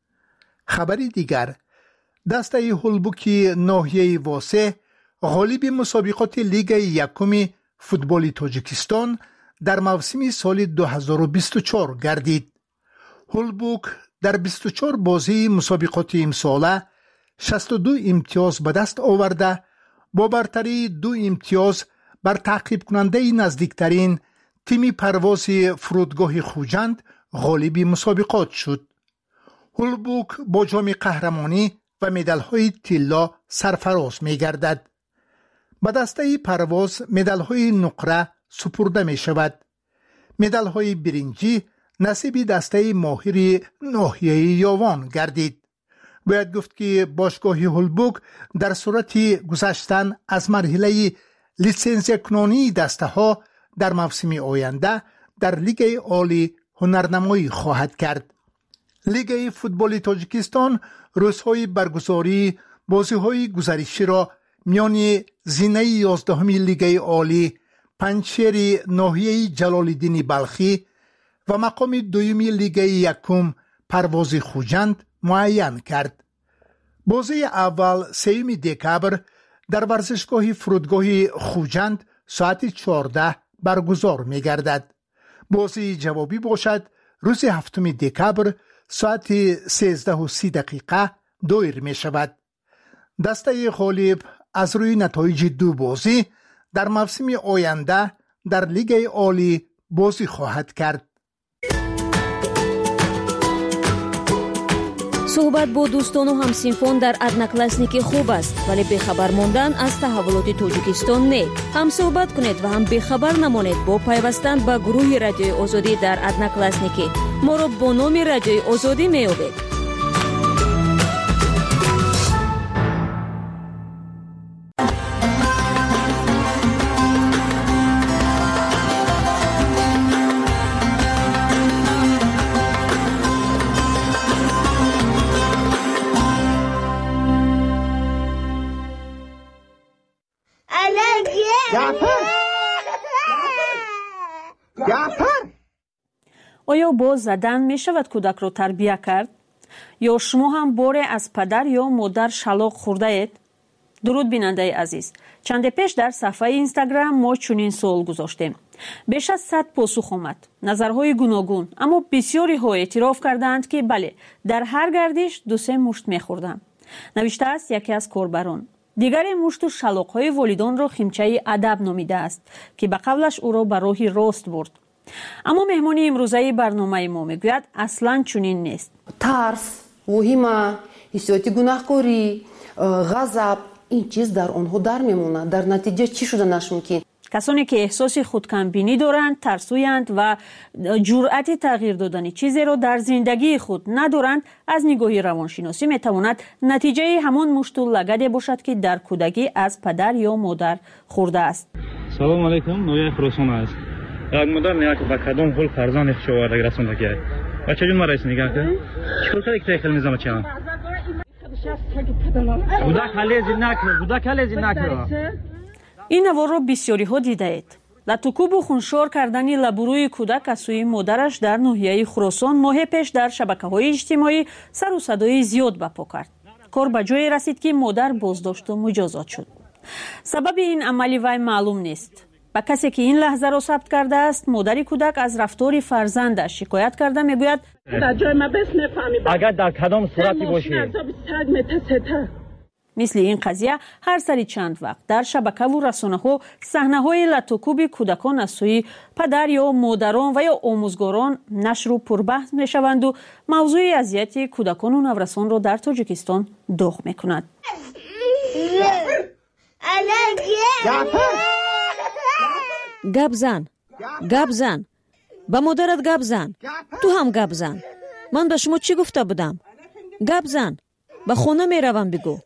B: خبری دیگر دسته هولبوکی ناحیه واسه غالب مسابقات لیگ یکم فوتبال تاجیکستان در موسم سال دو هزار و بیست و چهار گردید. هولبوک در بیست و چهار بازی مسابقات امساله شصت و دو امتیاز به دست آورده با برتری دو امتیاز بر تعقیب کننده نزدیکترین تیم پرواز فرودگاه خوجند غالب مسابقات شد. هولبوک با جام قهرمانی و مدال‌های طلا سرفراز می‌گردد. به دسته پرواز مدال‌های نقره سپرده می‌شود. مدال‌های برنجی نصیب دسته ماهر ناحیه یاوان گردید. باید گفت که باشگاه هولبوک در صورت گذشتن از مرحله لیسنزی کنونی دسته ها در موسم آینده در لیگ عالی هنرنمایی خواهد کرد. لیگ فوتبال تاجیکستان روزهای برگزاری بازی‌های گزارشی را میان زینه یازدهمی لیگ عالی پنجشیر ناحیه جلال الدین بلخی و مقام دومی لیگ یکم پرواز خوجند معین کرد. بازی اول سوم دکبر در ورزشگاه فرودگاه خوجند ساعت چهارده برگزار می گردد. بازی جوابی باشد روز هفتم دکبر ساعت سیزده و سی دقیقه دایر می شود. دسته غالب از روی نتایج دو بازی در موسم آینده در لیگ عالی بازی خواهد کرد.
E: صحبت با دوستان و همسینفان در ادناکلاسنیک خوب است، ولی بخبر ماندن از تحولات تاجیکستان نه. هم صحبت کنید و هم بخبر نمانید با پیوستن به گروه رادیوی آزادی در ادناکلاسنیک. ما را با نام رادیوی آزادی میابید. آیا با زدن می شود کودک را تربیت کرد؟ یا شما هم باره از پدر یا مادر شلاق خورده اید؟ درود بیننده عزیز، چند پیش در صفحه اینستاگرام ما چنین سوال گذاشتیم. بیش از صد پاسخ آمد، نظرهای گوناگون، اما بسیاری ها اعتراف کردند که بله، در هر گردش دو سه مشت می خوردم. نوشته است یکی از کاربران. دیگری مشت و شلاق های والدان را خیمچه ادب نامیده است که به قولش او را به راه راست برد. اما مهمانی امروزه برنامه ما میگوید اصلا چنین نیست.
A: ترس، وهمه، حسیات گناهکاری، غضب، این چیز در آنها در میمونه. در نتیجه چی شده نشمکین؟
L: کسانی که احساس خودکمبینی دارند، ترسویند و جرأت تغییر دادن چیزی را در زندگی خود ندارند، از نگاه روانشناسی میتواند نتیجه همان مشت و لگد باشد که در کودکی از پدر یا مادر خورده است.
D: سلام علیکم، نویا خراسان است. یک مادر نیاز به کدام حال فرزند خشوار رسانده کرد. بچه جون مرا نگاه کن. چیکار کنی که تخیل میزنم چیان؟ بودا خاله زنده کرد، بودا خاله زنده کرد.
L: این نوار را بسیاری ها دیده اید. لطوکوب و خونشار کردن لبروی کودک از سوی مادرش در ناحیه خراسان ماه پیش در شبکه‌های اجتماعی سر و صدای زیاد برپا کرد. کار به جایی رسید که مادر بازداشت و مجازات شد. سبب این عملی وی معلوم نیست. با کسی که این لحظه را ثبت کرده است، مادر کودک از رفتار فرزندش شکایت کرده میگوید
F: در جای ما بس نفهمی
D: اگر در کدام صورتی باشه
L: مثل این قضیه هر سری چند وقت در شبکه و رسانه ها صحنه های لطوکوب کودکان از سوی پدر یا مادران و یا آموزگاران نشر و پربحث می شوند و موضوع اذیت کودکان و نورسان را در تاجیکستان داغ می کند.
E: گپ زن، گپ زن، با مادرت گپ زن، تو هم گپ زن. من به شما چی گفته بودم؟ گپ زن، به خونه می روم بگو.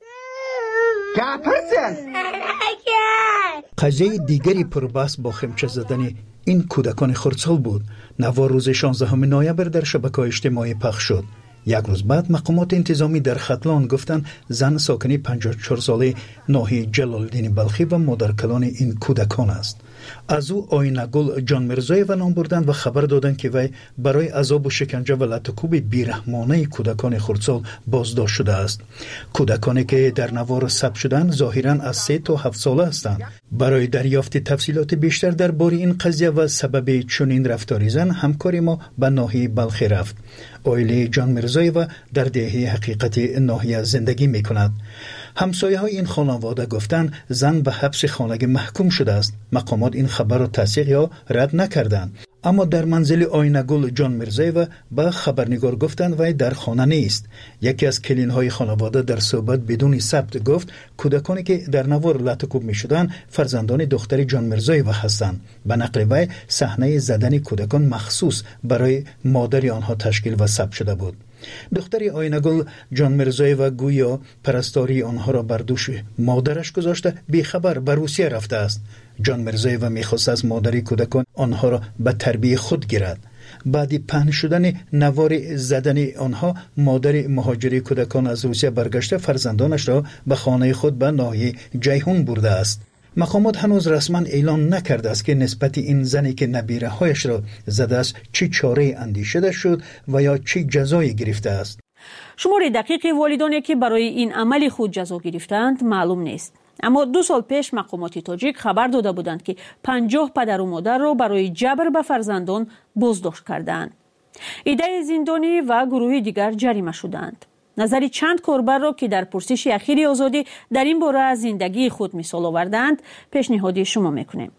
C: قضیه دیگری پربحث با خمچه زدن این کودکان خردسال بود. نوار روز شانزدهم نوامبر در شبکه‌های اجتماعی پخش شد. یک روز بعد مقامات انتظامی در ختلان گفتند زن ساکنی پنجاه و چهار ساله ناحیه جلالالدین بلخی و مادرکلان این کودکان است. از او آینه‌گل جان مرزایو نام بردند و خبر دادند که وی برای عذاب و شکنجه و لطوکوب بیرحمانه کودکان خردسال بازداشت شده است. کودکانی که در نوار ثبت شدند ظاهراً از سه تا هفت ساله هستند. برای دریافت تفصیلات بیشتر درباره این قضیه و سبب چنین رفتار زن، همکار ما به ناحیه بلخی رفت. اویلی جان مرزایو در دهه حقیقت ناحیه زندگی می کند. همسایه های این خانواده گفتند زن به حبس خانگی محکوم شده است. مقامات این خبر را تصدیق یا رد نکردند. اما در منزل آینه‌گل جان مرزایو به خبرنگار گفتند وی در خانه نیست. یکی از کلین های خانواده در صحبت بدون ثبت گفت کودکانی که در نوار لطوکوب می شدند فرزندان دختر جان مرزایو هستند. به نقل وی صحنه زدن کودکان مخصوص برای مادر آنها تشکیل و ثبت شده بود. دختری آینه‌گل جان مرزایو گویا پرستاری آنها را بر دوش مادرش گذاشته بیخبر به روسیه رفته است. جان مرزایو میخواست از مادری کودکان آنها را به تربیت خود گیرد. بعد پهن شدن نوار زدن آنها، مادر مهاجری کودکان از روسیه برگشته فرزندانش را به خانه خود به ناحیه جیهون برده است. مقامات هنوز رسما اعلان نکرده است که نسبت این زنی که نبیره هایش را زده است چی چاره اندیشیده شد و یا چی جزای گرفته است.
L: شمار دقیق والدانی که برای این عمل خود جزا گرفتند معلوم نیست. اما دو سال پیش مقامات تاجیک خبر داده بودند که پنجاه پدر و مادر را برای جبر به فرزندان بازداشت کردند. ایده زندانی و گروه دیگر جریمه شدند. نظری چند کاربر را که در پرسش اخیر آزادی در این باره از زندگی خود مثال آوردند پیشنهاد شما میکنیم.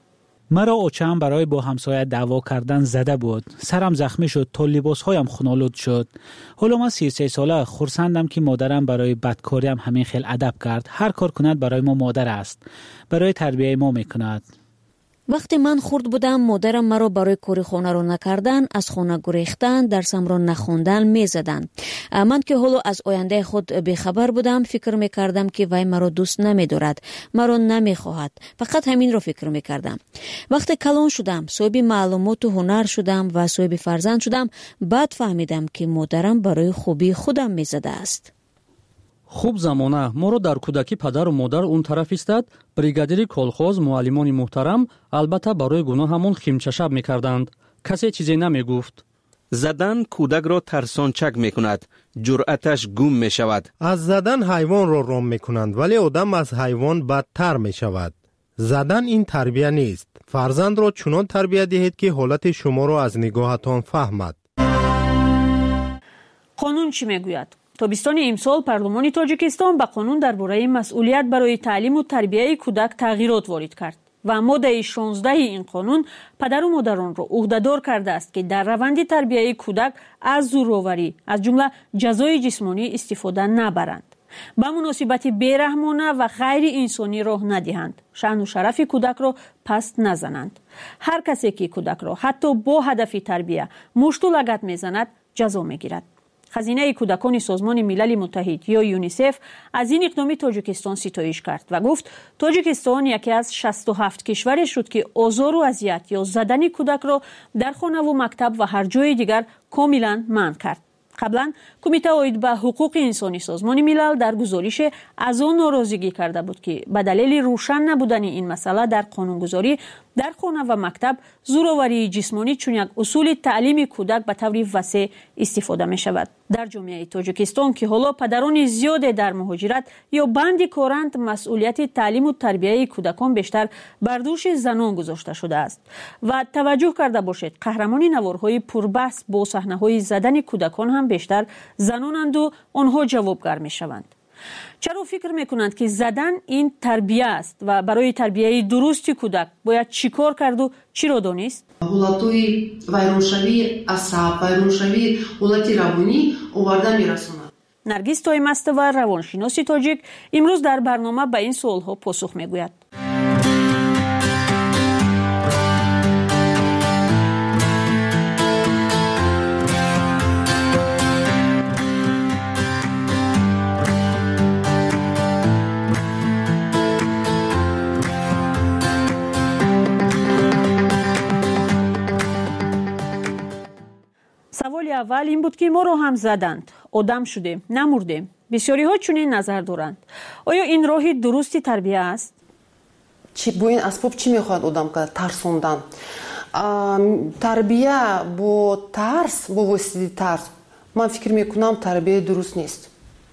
H: مرا اوچم برای با همسایه دعوا کردن زده بود. سرم زخمی شد تا لباسهایم خونالود شد. حالا من سی و سه ساله خرسندم که مادرم برای بدکاریم همین خیل ادب کرد. هر کار کند برای ما مادر است. برای تربیه ما میکند.
L: وقتی من خرد بودم مادرم مرا برای کاری خانه را نکردن، از خانه گریختن، درسم را نخواندن میزدند. من که حالا از آینده خود بیخبر بودم فکر میکردم که وی مرا دوست نمیدارد، مرا نمیخواهد. فقط همین را فکر میکردم. وقتی کلان شدم، صاحب معلومات و هنر شدم و صاحب فرزند شدم، بعد فهمیدم که مادرم برای خوبی خودم میزده است.
J: خوب زمانه ما رو در کودکی پدر و مادر اون طرف ایستاد، بریگادیر کلخوز، معلمان محترم البته برای گناهمون خیمچشب میکردند. کسی چیزی نمیگفت.
I: زدن کودک را ترسانچک میکند، جرأتش گم میشود.
G: از زدن حیوان را رام میکنند ولی آدم از حیوان بدتر میشود. زدن این تربیه نیست. فرزند را چنان تربیت دهید که حالت شما را از نگاهتان فهمد.
E: قانون چی میگوید؟ تابستان امسال پارلمان تاجیکستان به قانون درباره مسئولیت برای تعلیم و تربیت کودک تغییرات وارد کرد و ماده شانزده این قانون پدر و مادران را عهده‌دار کرده است که در روند تربیت کودک از زورآوری از جمله جزای جسمانی استفاده نبرند، به مناسبت بیرحمانه و غیر انسانی راه ندهند، شأن و شرف کودک را پست نزنند. هر کسی که کودک را حتی با هدف تربیت مشت و لگد میزند جزا میگیرد. خزینه کودکان سازمان ملل متحد یا یونیسف از این اقدام تاجیکستان ستایش کرد و گفت تاجیکستان یکی از شصت و هفت کشور شد که آزار و اذیت یا زدن کودک را در خانه و مکتب و هر جای دیگر کاملا منع کرد. قبلا کمیته عاید به حقوق انسانی سازمان ملل در گزارش از آن ناراضگی کرده بود که به دلیل روشن نبودن این مسئله در قانونگذاری در خانه و مکتب زورآوری جسمانی چون یک اصول تعلیم کودک به طور وسیع استفاده می شود. در جامعه تاجیکستان که حالا پدران زیاد در مهاجرت یا بند کارند، مسئولیت تعلیم و تربیت کودکان بیشتر بر دوش زنان گذاشته شده است و توجه کرده باشید قهرمان نوارهای پربحث با صحنه‌های زدن کودکان هم بیشتر زنانند و آنها جوابگر می شوند. چرا فکر میکنند که زدن این تربیه است و برای تربیه درست کودک باید چیکار کرد و چی را دانست؟
A: حالتوی ویرانشوی عصب، ویرانشوی حالت روانی آورده میرساند.
E: نرگس تایمستova روانشناس تاجیک امروز در برنامه به این سوالها پاسخ میگوید. سوال اول این بود که ما رو هم زدند، آدم شدیم، نمردیم. بسیاری ها چنین نظر دارند. آیا این راهی درستی تربیه است؟
A: چی با این اسباب چی میخواد آدم کرد؟ ترسوندن. تربیه با ترس، با واسطه ترس، من فکر میکنم تربیه درست نیست.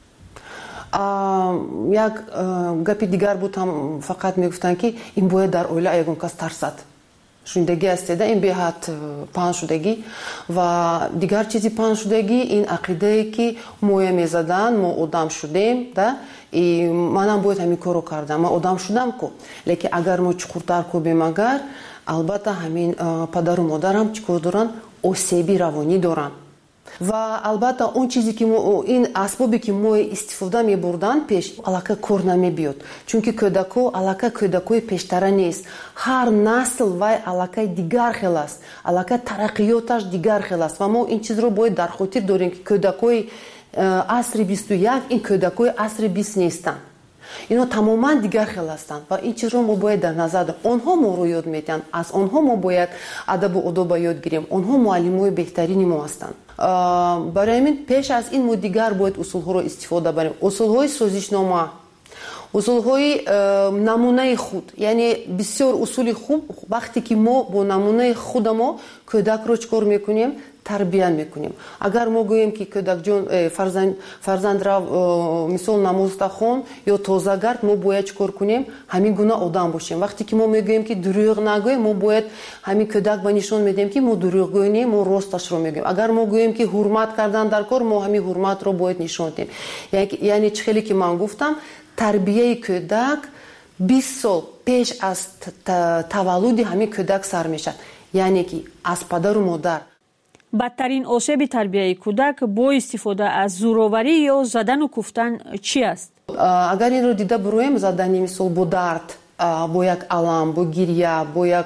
A: یک گپی دیگر بود هم فقط میگفتن که این باید در اوله یکون کس ترسد. شدگی است، این بهت پان شدگی و دیگر چیزی پان شدگی این عقیده ای که موی میزدن ما آدم شدیم ده ای منم باید همین کارو کردم، من آدم شدم کو، لیکن اگر ما چخورتر کو بیم اگر البته همین پدر و مادرم چیکار دارن؟ آسیبی روانی دارن و البته اون چیزی که ما این اسبابی که ما استفاده می بردن پیش علاقه کار نمی بیاد، چون که کودکو علاقه کودکوی پیشتره نیست. هر نسل وای علاقه دیگر خیلی است، علاقه ترقیاتش دیگر خیلی است و ما این چیز رو باید در خاطر داریم که کودکوی عصر بیست و یک این کودکوی عصر بیست نیستن، اینا تماما دیگر خیلی هستند و این چیز رو ما باید در نظر داریم. آنها ما رو یاد میدن، از آنها ما باید ادب و آداب یاد گیریم، آنها معلمای بهترین ما هستند. برای همین پیش از این ما دیگر باید اصول ها رو استفاده بریم، اصول های سازشنامه، اصول های نمونه خود، یعنی بسیار اصول خوب. وقتی که ما با نمونه خود ما کودک رو چکار میکنیم؟ تربیت میکنیم. اگر ما گوییم که کودک جون فرزند فرزند را مثال نماز خون یا تازه گرد، ما باید چکار کنیم؟ همین گونه آدم باشیم. وقتی که ما میگوییم که دروغ نگوییم، ما باید همین کودک به نشون میدیم که ما دروغ گوییم، ما راستش رو میگیم. اگر ما گوییم که حرمت کردن در کار، ما همین حرمت رو باید نشون دیم. یعنی چه خیلی که من گفتم تربیه کودک بیست سال پیش از تولد همین کودک سر میشد. یعنی که از پدر و مادر
E: بدترین آسیب تربیت کودک با استفاده از زورآوری یا زدن و کوفتن چی است؟
A: اگر این رو دیده برویم، زدن مثل با درد، با یک علم، با گریه، با یک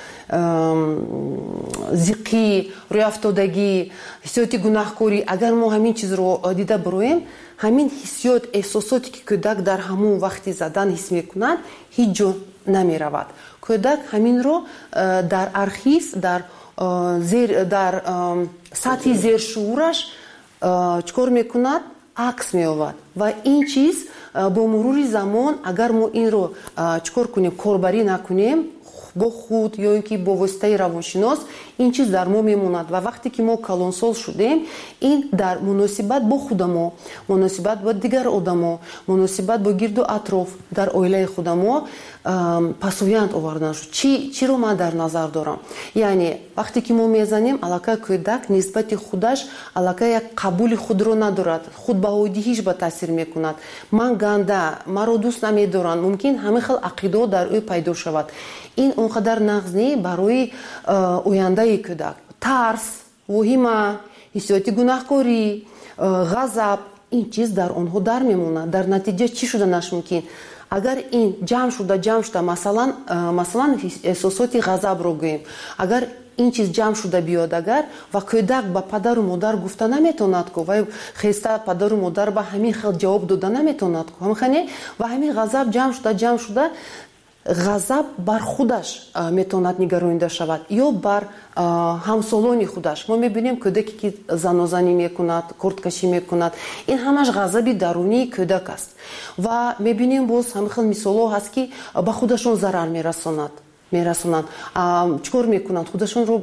A: زیقی، روی افتادگی، حسیات گناهکاری، اگر ما همین چیز رو دیده برویم، همین حسیات، احساساتی که کودک در همون وقتی زدن حس میکنند هیچ جا نمی رود. کودک همین رو در ارخیس، در زیر، در سطح زیر شعورش چکار میکند؟ عکس میآورد و این چیز با مرور زمان اگر ما این رو چکار کنیم، کاربری نکنیم با خود یا اینکه با واسطه روانشناس، این چیز در ما میموند و وقتی که ما کلانسال شدیم، این در مناسبت با خود ما، مناسبت با دیگر آدما، مناسبت با گرد و اطراف در عائله خود ما پسویند آوردن شد. چی چی رو من در نظر دارم؟ یعنی وقتی که ما میزنیم، علاقه کودک نسبت خودش علاقه یک قبول خود رو ندارد، خود بهادیش به تاثیر میکند. من گنده، مرا دوست نمیدارن، ممکن همه خیل عقیده در او پیدا شود. این اونقدر نقض نی برای آینده کودک. ترس، وهمه، حسیات گناهکاری، غضب، این چیز در آنها در میمونه. در نتیجه چی شدنش ممکن؟ اگر این جمع شده جمع شده مثلا مثلا احساسات غضب رو گوییم، اگر این چیز جمع شده بیاد اگر و کودک با پدر و مادر گفته نمیتوند که و خسته پدر و مادر به همین خیلی جواب داده نمیتوند که همخنه و همین غضب جمع شده جمع شده غضب بر خودش میتوند نگرانیده شود یا بر همسالان خودش. ما میبینیم کودکی که زنازنی میکند، کردکشی میکند، این همش غضب درونی کودک است و میبینیم باز هم خیلی مثال هست که به خودشون ضرر میرساند میرسونند چکار میکنند؟ خودشون رو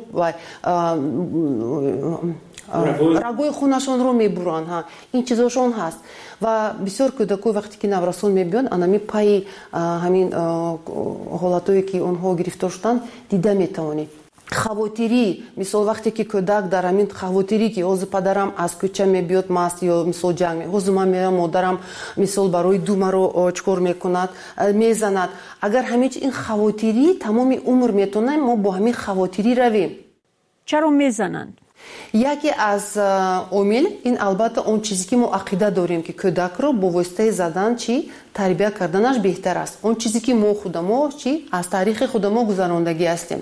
A: رگوی خونشون رو میبرند. ها این چیزاشون هست و بسیار کودکای وقتی که نورسان میبیان انمی پای همین حالتایی که اونها گرفتار شدن دیده میتوانی. خواطری، مثال وقتی که کودک در همین خواطری که از پدرم از کوچه میبیاد ماست یا مثال جنگ می از من میرم مادرم مثال برای دوم رو چکار میکند میزند، اگر همین این خواطری تمام عمر میتونه ما با همین خواطری رویم.
E: چرا میزنند؟
A: یکی از عامل این البته اون چیزی که ما عقیده داریم که کودک رو با واسطه زدن چی تربیت کردنش بهتر است، اون چیزی که ما خود ما چی از تاریخ خود ما گذراندگی هستیم.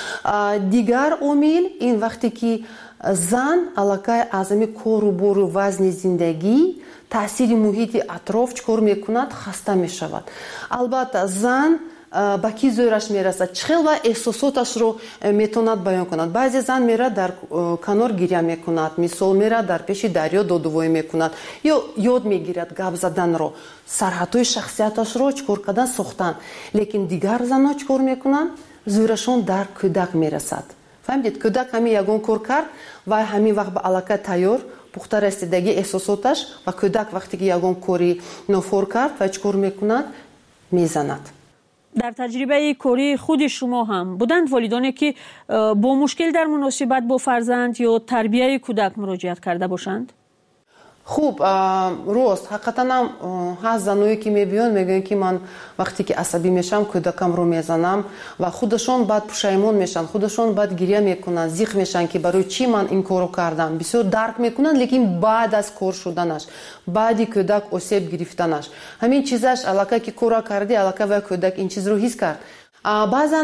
A: دیگر عامل این وقتی که زن علاقه از همین کار و بار و وزن زندگی تاثیر محیط اطراف چکار میکند؟ خسته میشود. البته زن با کی زورش میرسد، چخیل و احساساتش رو میتوند بیان کند. بعضی زن میره در کنار گریه میکند، مثال میره در پیش دریا دودوی میکند یا یاد میگیرد گپ زدن رو، سرحدهای شخصیتش رو چکار کردن ساختن. لیکن دیگر زنها چکار میکنن؟ زورشون در کودک میرسد. فهمیدید؟ کودک همین یگان کار کرد و همین وقت به علاقه تیار پخته رسیدگی احساساتش و کودک وقتی که یگان کاری نفور کرد و چکار میکند؟ میزند.
E: در تجربه کاری خود شما هم بودند والدانی که با مشکل در مناسبت با فرزند یا تربیت کودک مراجعت کرده باشند؟
A: خوب راست حقیقتا هم هست زنایی که میبیان میگن که من وقتی که عصبی میشم کودکم رو میزنم و خودشون بعد پشیمون میشن، خودشون بعد گریه میکنن، زیق میشن که برای چی من این کارو کردم، بسیار درک میکنن. لیکن بعد از کار شدنش، بعدی کودک آسیب گرفتنش، همین چیزش علاقه که کارا کردی علاقه و کودک این چیز رو حس کرد. بعضا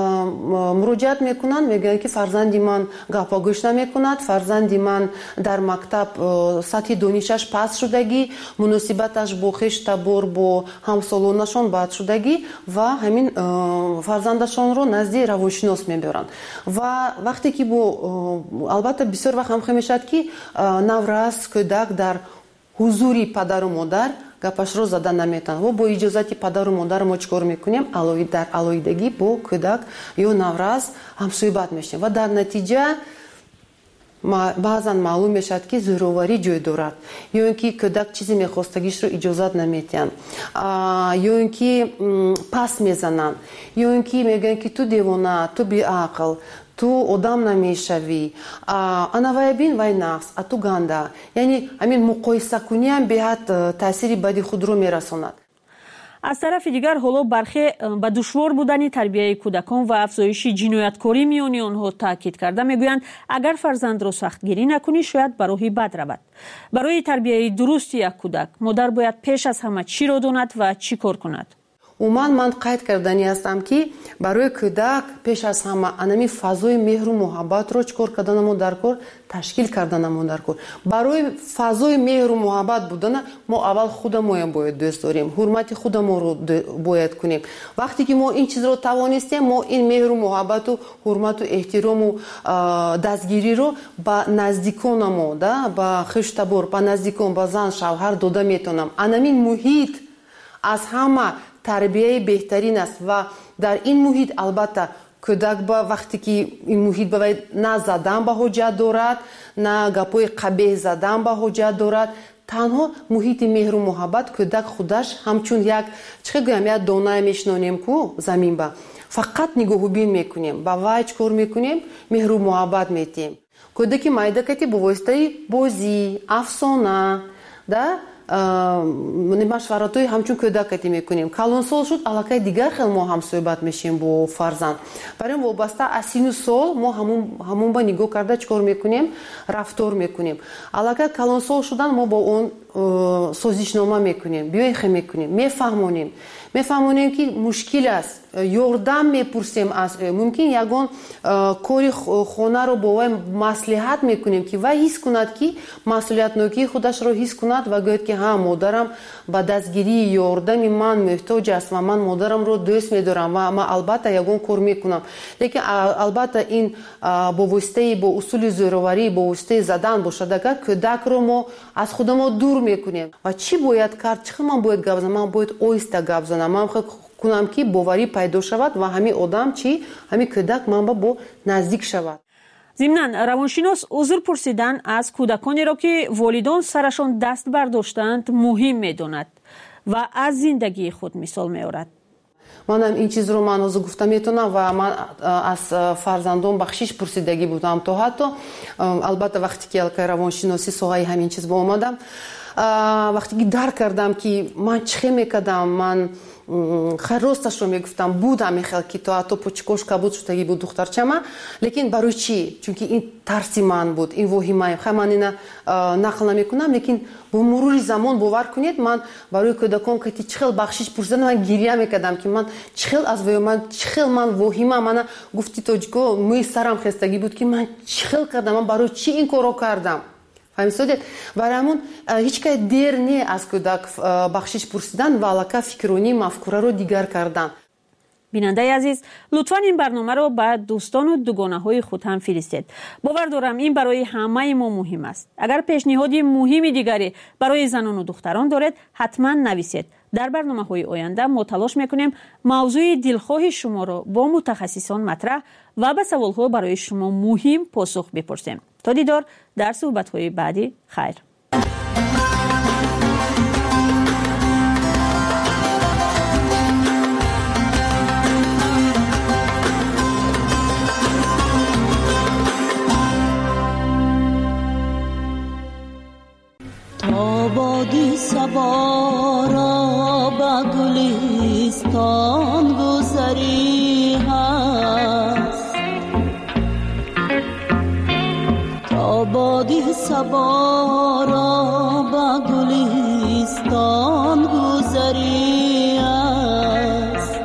A: مراجعت میکنن میگن که فرزندی من گپا گوش نمیکند، فرزندی من در مکتب سطح دانشش پس شدگی، مناسبتش با خویش تبار با همسالانشون بد شدگی و همین فرزندشون رو نزد روانشناس میبرن. و وقتی که با البته بسیار وقت هم میشد که نورس کودک در حضوری پدر و مادر گپش رو زدن نمیتونن و با اجازت پدر و مادر ما چیکار میکنیم؟ علایق در علایقگی با کودک یا نورس هم صحبت میشیم و در نتیجه بعضا معلوم میشد که زورآوری جای دارد یا اینکه کودک چیزی میخواستگیش رو اجازت نمیتن یا اینکه پس میزنن یا اینکه میگن که تو دیوانه، تو بی عقل، تو آدم نمیشوی، انا وای بین وای نقص، اتو گنده. یعنی همین مقایسه کنی هم به حد تاثیر بدی خود رو میرساند.
E: از طرف دیگر حالا برخی به دشوار بودن تربیت کودکان و افزایش جنایتکاری میان آنها تاکید کرده. میگویند اگر فرزند را سختگیری نکنی شاید به راهی بد رود. برای تربیت درست یک کودک مادر باید پیش از همه چی را داند و چی کار کند؟
A: عموما من قید کردنی هستم که برای کودک پیش از همه انمی فضای مهر و محبت رو چکار کردن ما در کار تشکیل کردن ما در کار. برای فضای مهر و محبت بودن ما اول خودمون باید دوست داریم، حرمت خودمون رو باید کنیم. وقتی که ما این چیز رو توانستیم ما این مهر و محبت و حرمت و احترام و دستگیری رو با نزدیکانمون ده با خشتبار با نزدیکان با زن شوهر داده میتونم. انمی محیط از همه تربیه بهترین است و در این محیط البته کودک با وقتی که این محیط باید نه زدن به حجت دارد نه گپای قبیح زدن به حجت دارد. تنها محیط مهر و محبت کودک خودش همچون یک چه گویم یک دانه میشنونیم کو زمین با فقط نگاه بین میکنیم با وای چکار میکنیم مهر و محبت میتیم. کودک مایدکتی با واسطه بازی افسانه ده مشورت‌های همچون کودکتی میکنیم. کلان سال شد علاقه دیگر خیلی ما هم صحبت میشیم با فرزند. برای وابسته از سین و سال ما همون همون با نگاه کرده چکار میکنیم رفتار میکنیم. علاقه کلان سال شدن ما با اون سازشنامه میکنیم بیایخ میکنیم میفهمونیم میفهمونیم که مشکل است یاردم میپرسیم از ممکن یگان کاری خانه رو با وی مصلحت میکنیم که وی حس کند که مسئولیت نوکی خودش رو حس کند و گوید که ها مادرم با دستگیری یاردم من محتاج است و من مادرم رو دوست میدارم و من البته یگان کار میکنم. لیکن البته این با واسطه با اصول زوروری با واسطه زدن باشد که کودک رو ما از خودمون دور میکنیم و چی باید کرد چه من باید گپ بزنم من باید آهسته گپ بزنم من کنم که باوری پیدا شود و همین آدم چی همین کودک من با, با نزدیک شود.
E: ضمناً روانشناس عذر پرسیدن از کودکانی را که والدان سرشان دست برداشتند مهم میداند و از زندگی خود مثال میآورد.
A: منم این چیز رو من از گفتم میتونم و من از فرزندان بخشش پرسیدگی بودم تا حتی البته وقتی که الکای روانشناسی سوهای همین چیز با اومدم وقتی که درک کردم که من چه میکردم من خیر راستش رو میگفتم بودم میخواد که تو حتی پوچکوش کبود شدگی بود دخترچه لیکن برای چی؟ چون که این ترسی من بود این وهیمه خیر من این نقل نمیکنم لیکن با مرور زمان باور کنید من برای کودکان که چخیل بخشش پرسیدن من گریه میکردم که من چخیل از وی من چخیل من وهیمه من گفتی توجکو می سرم خستگی بود که من چخیل کردم من برای چی این کارو کردم فهمیدید؟ برامون هیچ که دیر نی از کودک بخشش پرسیدن و علاقه فکرونی مفکوره رو دیگر کردن.
E: بیننده عزیز لطفاً این برنامه رو به دوستان و دوگانه های خود هم فرستید. باور دارم این برای همه ما مهم است. اگر پیشنهادی مهمی دیگری برای زنان و دختران دارید حتما نویسید. در برنامه های آینده ما تلاش میکنیم موضوع دلخواه شما را با متخصصان مطرح و به سوال ها برای شما مهم پاسخ بپرسیم. تا دیدار در صحبت های بعدی. خیر.
K: آبادی صبا را به گلستان گذری هست آبادی صبا را به گلستان گذری هست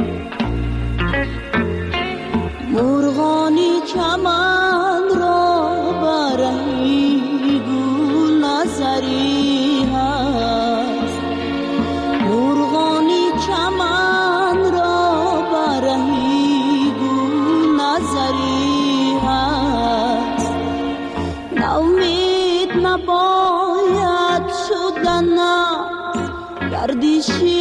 K: مرغانی چمن را برای گل نظری هست مرغانی چمن را برای گل نظری هست ناامید نباید شدن گردشی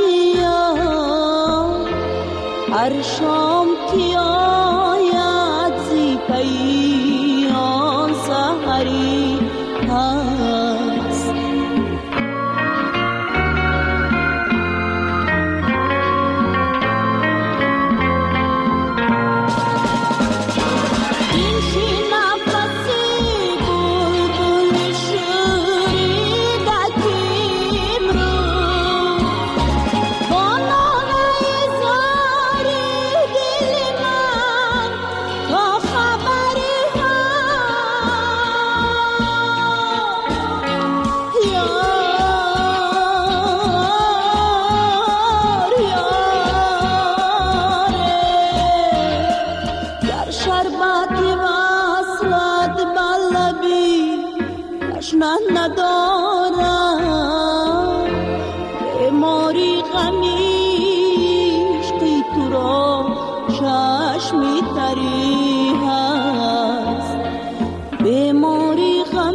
K: ایام هر شام که آید زی پیان سحری هست این شی نفسی بلبل شوریده کیم رو ندارم بیماری غمیشقی تو را چشمی تری هست بیماری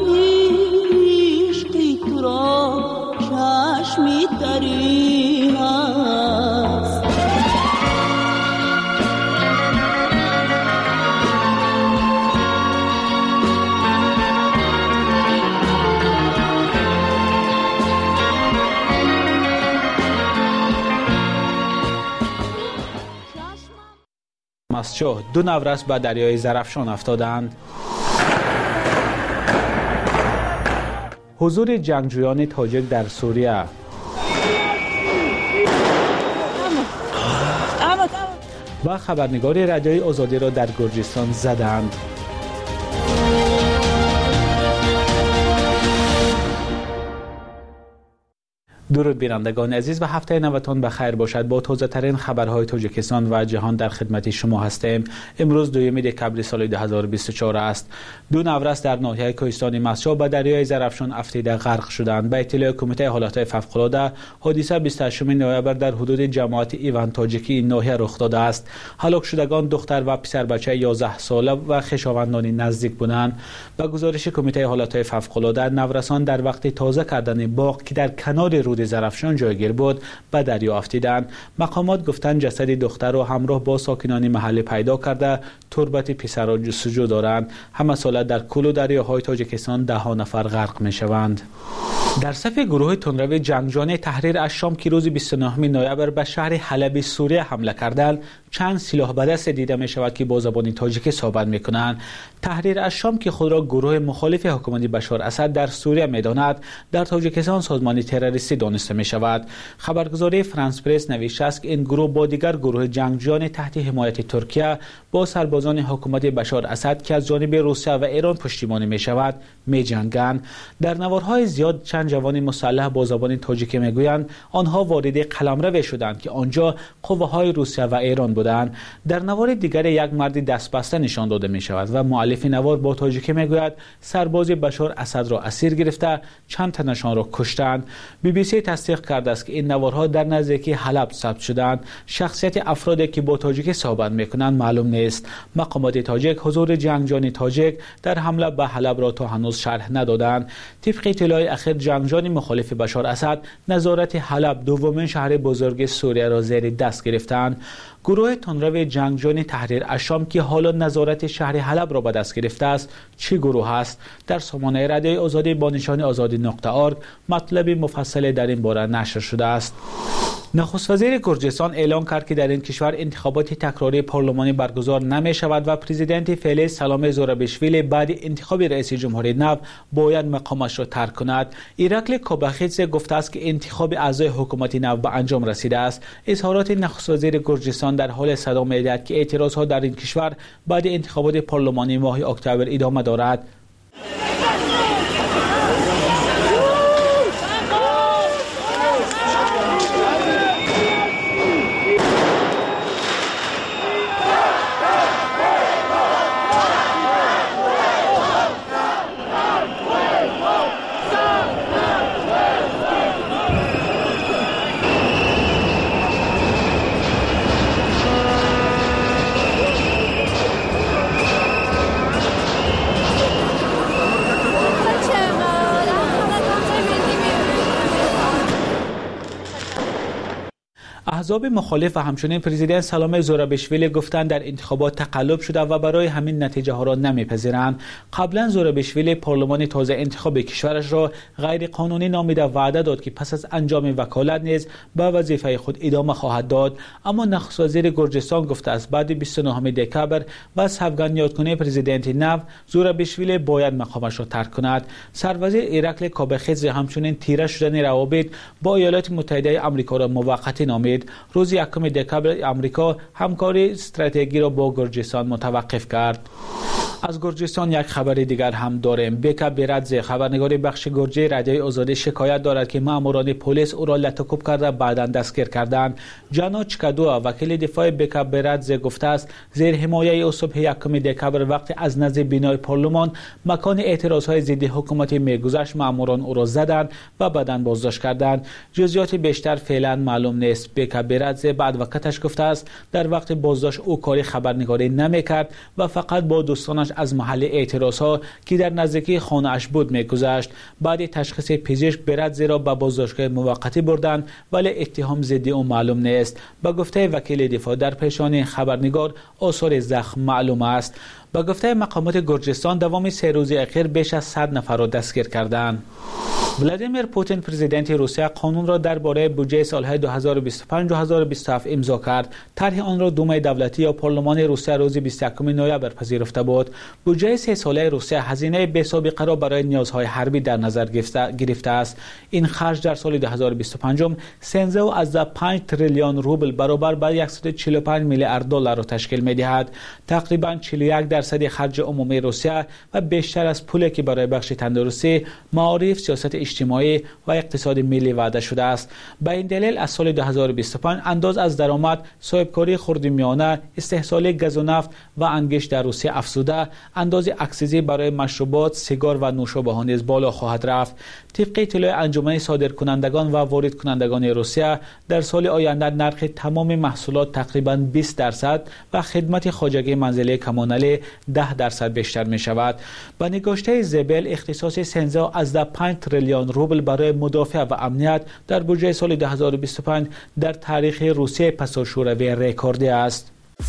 K: غمیشقی تو را چشمی تری هست
H: مسجد دو نورس به دریای زرافشان افتادند. حضور جنگجویان تاجیک در سوریه. و خبرنگار رادیوی آزادی را در گرجستان زدند. درود بینندگان عزیز و هفته نوتان بخیر باشد. با تازه ترین خبرهای تاجیکستان و جهان در خدمت شما هستیم. امروز دوم دکبر سال دو هزار و بیست و چهار است. دو نورس در ناحیه کوهستان مسجد به دریای زرافشان افتیده غرق شدند. به اطلاع کمیته حالات فوق‌العاده حادثه بیست و هشتم نوامبر در حدود جماعت ایوان تاجیکی این ناحیه رخ داده است. هلاک شدگان دختر و پسر بچه یازده ساله و خویشاوندان نزدیک بودند. به گزارش کمیته حالات فوق‌العاده نورسان در وقت تازه کردن باغ که در کنار رود زرافشان جایگیر بود به دریا افتیدند. مقامات گفتند جسد دختر را همراه با ساکنان محلی پیدا کرده تربت پسر را جستجو دارند. همه ساله در کل دریاهای تاجیکستان ده ها نفر غرق می شوند. در صف گروه تندرو جنگجویان تحریر الشام که روز بیست و نهم نوامبر به شهر حلب سوریه حمله کردند چند سلاح به دست دیده می شود که با زبان تاجیکی صحبت می کنند. تحریر الشام که خود را گروه مخالف حکومت بشار اسد در سوریه می داند در تاجیکستان سازمان تروریستی دانسته می شود. خبرگزاری فرانس پرس نوشته است که این گروه با دیگر گروه جنگجویان تحت حمایت ترکیه با سربازان حکومت بشار اسد که از جانب روسیه و ایران پشتیبانی می شود می جنگند. در نوارهای زیاد چند جوان مسلح با زبان تاجیکی می گویند آنها وارد قلمرو شدند که آنجا قوه‌های روسیه و ایران بودند. در نوار دیگر یک مرد دستبسته نشان داده می شود و مؤلف نوار با تاجیکی می گوید سرباز بشار اسد را اسیر گرفته چند تنشان را کشتند. بی بی سی تصدیق کرده است که این نوارها در نزدیکی حلب ثبت شدند. شخصیت افرادی که با تاجیکی صحبت می کنند معلوم نیست. مقامات تاجیک حضور جنگجویان تاجیک در حمله به حلب را تا هنوز شرح ندادند. طبق اطلاع اخیر جنگجویان مخالف بشار اسد نظارت حلب دومین شهر بزرگ سوریه را زیر دست گرفتند. گروه تندرو جنگجویان تحریر الشام که حالا نظارت شهر حلب را به دست گرفته است چه گروه است؟ در سامانه رادیوی آزادی با نشان آزادی نقطه ارگ مطلب مفصل در این باره نشر شده است. نخست وزیر گرجستان اعلام کرد که در این کشور انتخابات تکراری پارلمانی برگزار نمی شود و پرزیدنت فعلی سلام زورابیشویلی بعد انتخاب رئیس جمهوری نو باید مقامش را ترک کند. ایرکل کوباخیدزه گفته است که انتخاب اعضای حکومت نو به انجام رسیده است. اظهارات نخست وزیر گرجستان در حال صدا می‌دهد که اعتراضها در این کشور بعد انتخابات پارلمانی ماه اکتبر ادامه دارد. احزاب مخالف و همچنین پرزیدنت سلام زورابیشویلی گفتند در انتخابات تقلب شده و برای همین نتیجه ها را نمیپذیرند. قبلا زورابیشویلی پارلمان تازه انتخاب کشورش را غیر قانونی نامیده وعده داد که پس از انجام وکالت نیز به وظیفه خود ادامه خواهد داد. اما نخست وزیر گرجستان گفته است بعد بیست و نهم دکبر با سوگند یادکنه پرزیدنت نو زورابیشویلی باید مقامش را ترک کند. سروزیر ایرکل کوباخیدزه همچنین تیره شدن روابط با ایالات متحده آمریکا را موقتی نامید. روز یکم دکبر آمریکا همکاری استراتژیکی را با گرجستان متوقف کرد.
C: از گرجستان یک خبر دیگر هم داریم. بیکا بیرادزه خبرنگار بخش گرجی رادیوی آزادی شکایت دارد که ماموران پلیس او را لطکوب کرده بعداً دستگیر کردند. جانا چکادو وکیل دفاع بیکا بیرادزه گفته است زیر حمایه او صبح یکم دکبر وقتی از نزد بینای پارلمان مکان اعتراضهای ضد حکومت میگذشت ماموران او را زدند و بعداً بازداشت کردند. جزئیات بیشتر فعلا معلوم نیست. بیکا بیرادزه بعد وقتش گفته است در وقت بازداشت او کاری خبرنگاری نمیکرد و فقط با دوستانش از محل اعتراضها که در نزدیکی خانه اش بود میگذشت. بعد تشخیص پزشک بیرادزه را به بازداشتگاه موقتی بردند ولی اتهام ضد او معلوم نیست. با گفته وکیل دفاع در پیشانی خبرنگار آثار زخم معلوم است. با گفته مقامات گرجستان دوام سه روز اخیر بیش از صد نفر را دستگیر کردند. ولادیمیر پوتین پرزیدنت روسیه قانون را درباره بودجه سالهای دو هزار و بیست و پنج دو هزار و بیست و هفت امضا کرد. طرح آن را دومای دولتی یا پارلمان روسیه روز بیست و یکم نوامبر پذیرفته بود. بودجه سه ساله روسیه هزینه بی‌سابقه را برای نیازهای حربی در نظر گرفته است. این خرج در سال دو هزار و بیست و پنج سیزده و از پنج تریلیون روبل برابر به صد و چهل و پنج میلیارد دلار را تشکیل می‌دهد. تقریباً چهل و یک درصد خرج عمومی روسیه و بیشتر از پولی که برای بخش تندرستی، معارف، سیاست اجتماعی و اقتصاد ملی وعده شده است. به این دلیل از سال دو هزار و بیست و پنج انداز از درآمد، صاحبکاری خردمیانه، استحصال گاز و نفت و انگشت در روسیه افزوده، انداز اکسیزی برای مشروبات، سیگار و نوشابه ها نیز بالا خواهد رفت. طبق اطلاع انجمن صادرکنندگان و وارد کنندگان روسیه در سال آینده نرخ تمام محصولات تقریباً بیست درصد و خدمت خواجگی منزلی کمانلی ده درصد بیشتر می شود. با نگاشته زبل اختصاص سیزده از پنج تریلیون روبل برای مدافع و امنیت در بودجه سال دو هزار و بیست و پنج در تاریخ روسیه پس از شوروی رکوردی است.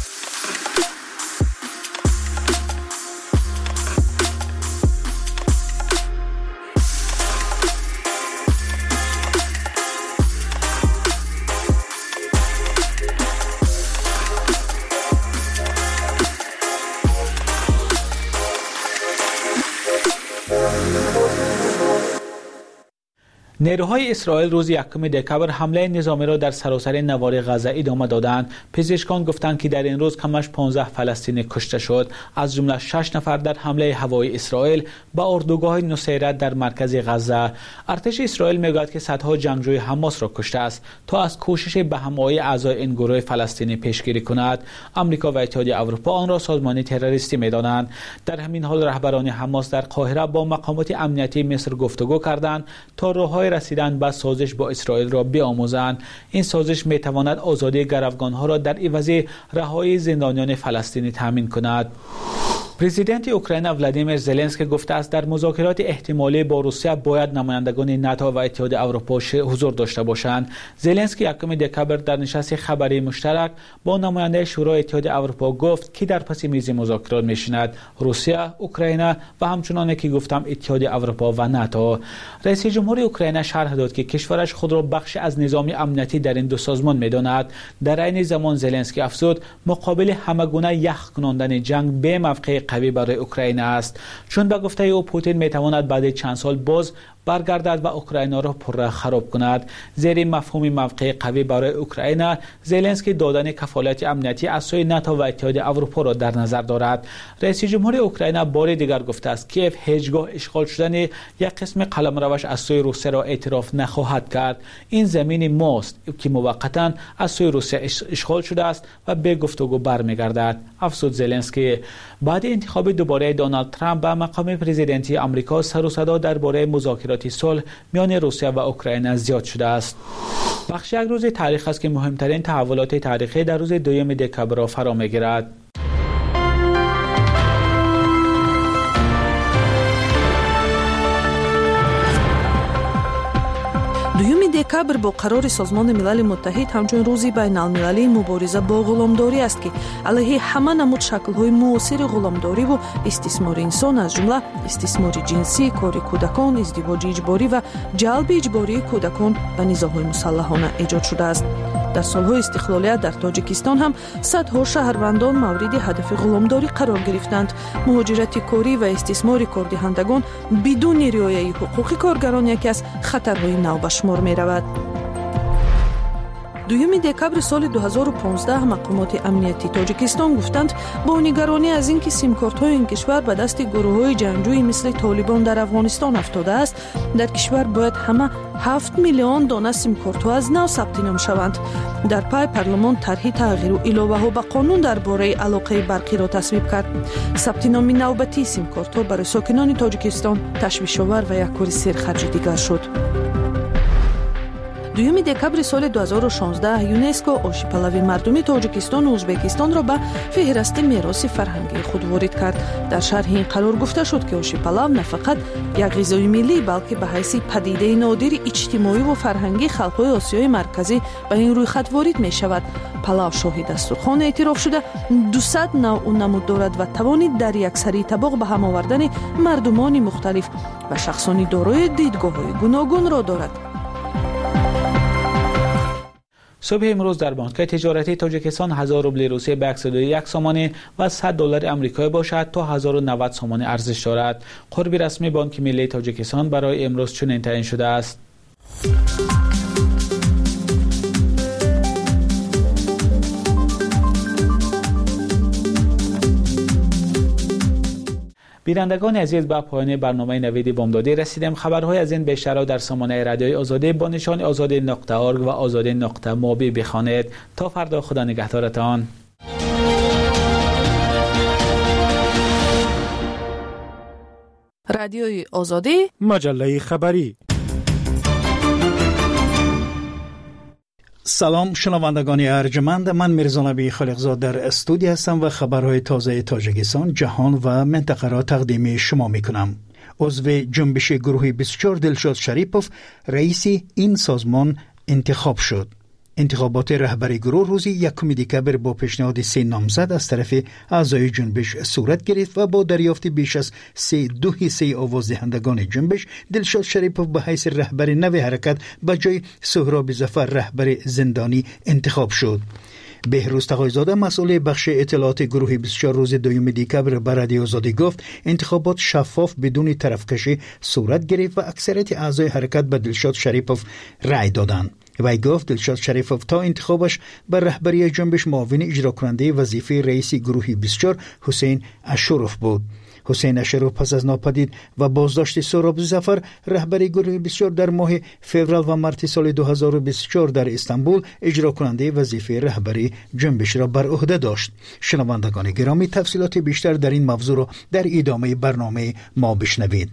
C: نیروهای اسرائیل روز یکم دکبر حمله نظامی را در سراسر نوار غزه ادامه دادند. پزشکان گفتند که در این روز کمش پانزده فلسطینی کشته شد، از جمله شش نفر در حمله هوایی اسرائیل به اردوگاه نصیرت در مرکز غزه. ارتش اسرائیل میگوید که صدها جنگجوی حماس را کشته است تا از کوشش به همایی اعضای این گروه فلسطینی پیشگیری کند. آمریکا و اتحادیه اروپا آن را سازمان تروریستی می‌دانند. در همین حال رهبران حماس در قاهره با مقامات امنیتی مصر گفتگو کردند تا راه‌های رسیدن به سازش با اسرائیل را بیاموزند. این سازش می تواند آزادی گروگانها را در عوض رهایی زندانیان فلسطینی تامین کند. پرزیدنت اوکراین ولادیمیر زلنسکی گفته است در مذاکرات احتمالی با روسیه باید نمایندگان ناتو و اتحادیه اروپا حضور داشته باشند. زلنسکی یکم دکبر در نشست خبری مشترک با نماینده شورای اتحادیه اروپا گفت که در پس میز مذاکرات میشیند روسیه، اوکراین و همچنان که گفتم اتحادیه اروپا و ناتو. رئیس جمهور اوکراین شرح داد که کشورش خود را بخش از نظام امنیتی در این دو سازمان میداند. در عین زمان زلنسکی افزود مقابل همگونه یخ کناندن جنگ به موقع قوی برای اوکراین است، چون به گفته او پوتین میتواند بعد چند سال باز برگردد و اوکراین را پر خراب کند. زیر مفهوم موقع قوی برای اوکراین، زلنسکی دادن کفالت امنیتی از سوی ناتو و اتحادیه اروپا را در نظر دارد. رئیس جمهور اوکراین بار دیگر گفته است کیف هیچگاه اشغال شدن یک قسم قلمروش از سوی روسیه را اعتراف نخواهد کرد. این زمین ماست که موقتا از سوی روسیه اشغال شده است و به گفتگو برمیگردد، افزود زلنسکی. بعد انتخاب دوباره دونالد ترامپ به مقام پرزیدنتی آمریکا سر و صدا درباره مذاکرات صلح میان روسیه و اوکراین زیاد شده است. بخش یک روز تاریخ است که مهمترین تحولات تاریخی در روز دوم دکبر را فرا میگیرد.
O: дуюми декабр бо қарори созмони милали муттаҳид ҳамчун рӯзи байналмилалии мубориза бо ғуломдорӣ аст ки алайҳи ҳама намуд шаклҳои муосири ғуломдориву истисмори инсон аз ҷумла истисмори ҷинсӣ, кори кӯдакон, издивоҷи иҷборӣ ва ҷалби иҷбории кӯдакон ба низоъҳои мусаллаҳона эҷод шудааст. дар солҳои истиқлолият дар тоҷикистон ҳам садҳо шаҳрвандон мавриди ҳадафи ғуломдорӣ қарор гирифтанд. муҳоҷирати корӣ ва истисмори кордиҳандагон бидуни риояи ҳуқуқи коргарон яке аз хатарҳои нав ба шумор меравад. دوم دکامبر سال دو هزار و پانزده مقامات امنیتی تاجیکستان گفتند با نگرانی از اینکه سیمکارت‌های این کشور به دست گروه‌های جنگجویی مثل طالبان در افغانستان افتاده است، در کشور باید همه هفت میلیون دانه سیمکارت‌ها از نو ثبت نام شوند. در پای پارلمان طرح تغییر و علاوه‌ها به قانون درباره علاقه برقی را تصویب کرد. ثبت نام نوبتی سیمکارت‌ها برای ساکنان تاجیکستان تشویش‌آور و یک کار سرخرج دیگر شد. دوم دکامبر سال دو هزار و شانزده یونسکو آشیپلاوی مردمی تاجیکستان و ازبکستان را به فهرست میراث فرهنگی خود وارد کرد. در شرح این قرار گفته شد که آشیپلاو نه فقط یک غذای ملی بلکه به حیث پدیده نادر اجتماعی و فرهنگی خلق‌های آسیای مرکزی به این رویخط وارد می شود. پلاو شاهی دسترخوان اعتراف شده دویست نوع و نمود دارد و توانید در یک سری طبق به هم آوردن مردمان مختلف و شخصانی دارای دیدگاه‌های گوناگون را دارد.
H: صبح امروز در بانک تجارتی تاجیکستان هزار روبل روسیه به صد و یک سامانه و صد دلار آمریکایی باشد تا هزار و نود سامانه ارزش دارد. قرب رسمی بانک ملی تاجیکستان برای امروز چنین تعیین شده است. بینندگان عزیز، به پایان برنامه نوید بامدادی رسیدیم. خبرهای از این بیشتر در سامانه رادیوی آزادی با نشان آزادی نقطه اورگ و آزادی نقطه موبی بخوانید. تا فردا، خدا نگهدارتان.
O: رادیوی آزادی،
G: مجله خبری.
C: سلام شنوندگان ارجمند، من میرزا نبی خالقزاد در استودیو هستم و خبرهای تازه تاجیکستان، جهان و منطقه را تقدیم شما میکنم. عضو جنبش گروه بیست و چهار دلشاد شریپوف رئیس این سازمان انتخاب شد. انتخابات رهبری گروه روز یکم دکامبر با پیشنهاد سه نامزد از طرف اعضای جنبش صورت گرفت و با دریافت بیش از سه دو حصه آواز دهندگان جنبش، دلشاد شریپوف به حیث رهبر نو حرکت به جای سهراب ظفر رهبر زندانی انتخاب شد. بهروز تقایزاده مسئول بخش اطلاعات گروه بیست و چهار روز دوم دکامبر به رادیو آزادی گفت انتخابات شفاف بدون طرفکشی صورت گرفت و اکثریت اعضای حرکت به دلشاد شریپوف رأی دادند. وی گفت دلشاد شریپوف تا انتخابش بر رهبری جنبش معاون اجرا کننده وظیفه رئیس گروه بیست و چهار حسین اشروف بود. حسین اشروف پس از ناپدید و بازداشت سهراب ظفر رهبری گروه بیست و چهار در ماه فوریه و مارس سال دو هزار و بیست و چهار در استانبول اجرا کننده وظیفه رهبری جنبش را بر عهده داشت. شنوندگان گرامی، تفصیلات بیشتر در این موضوع را در ادامه برنامه ما بشنوید.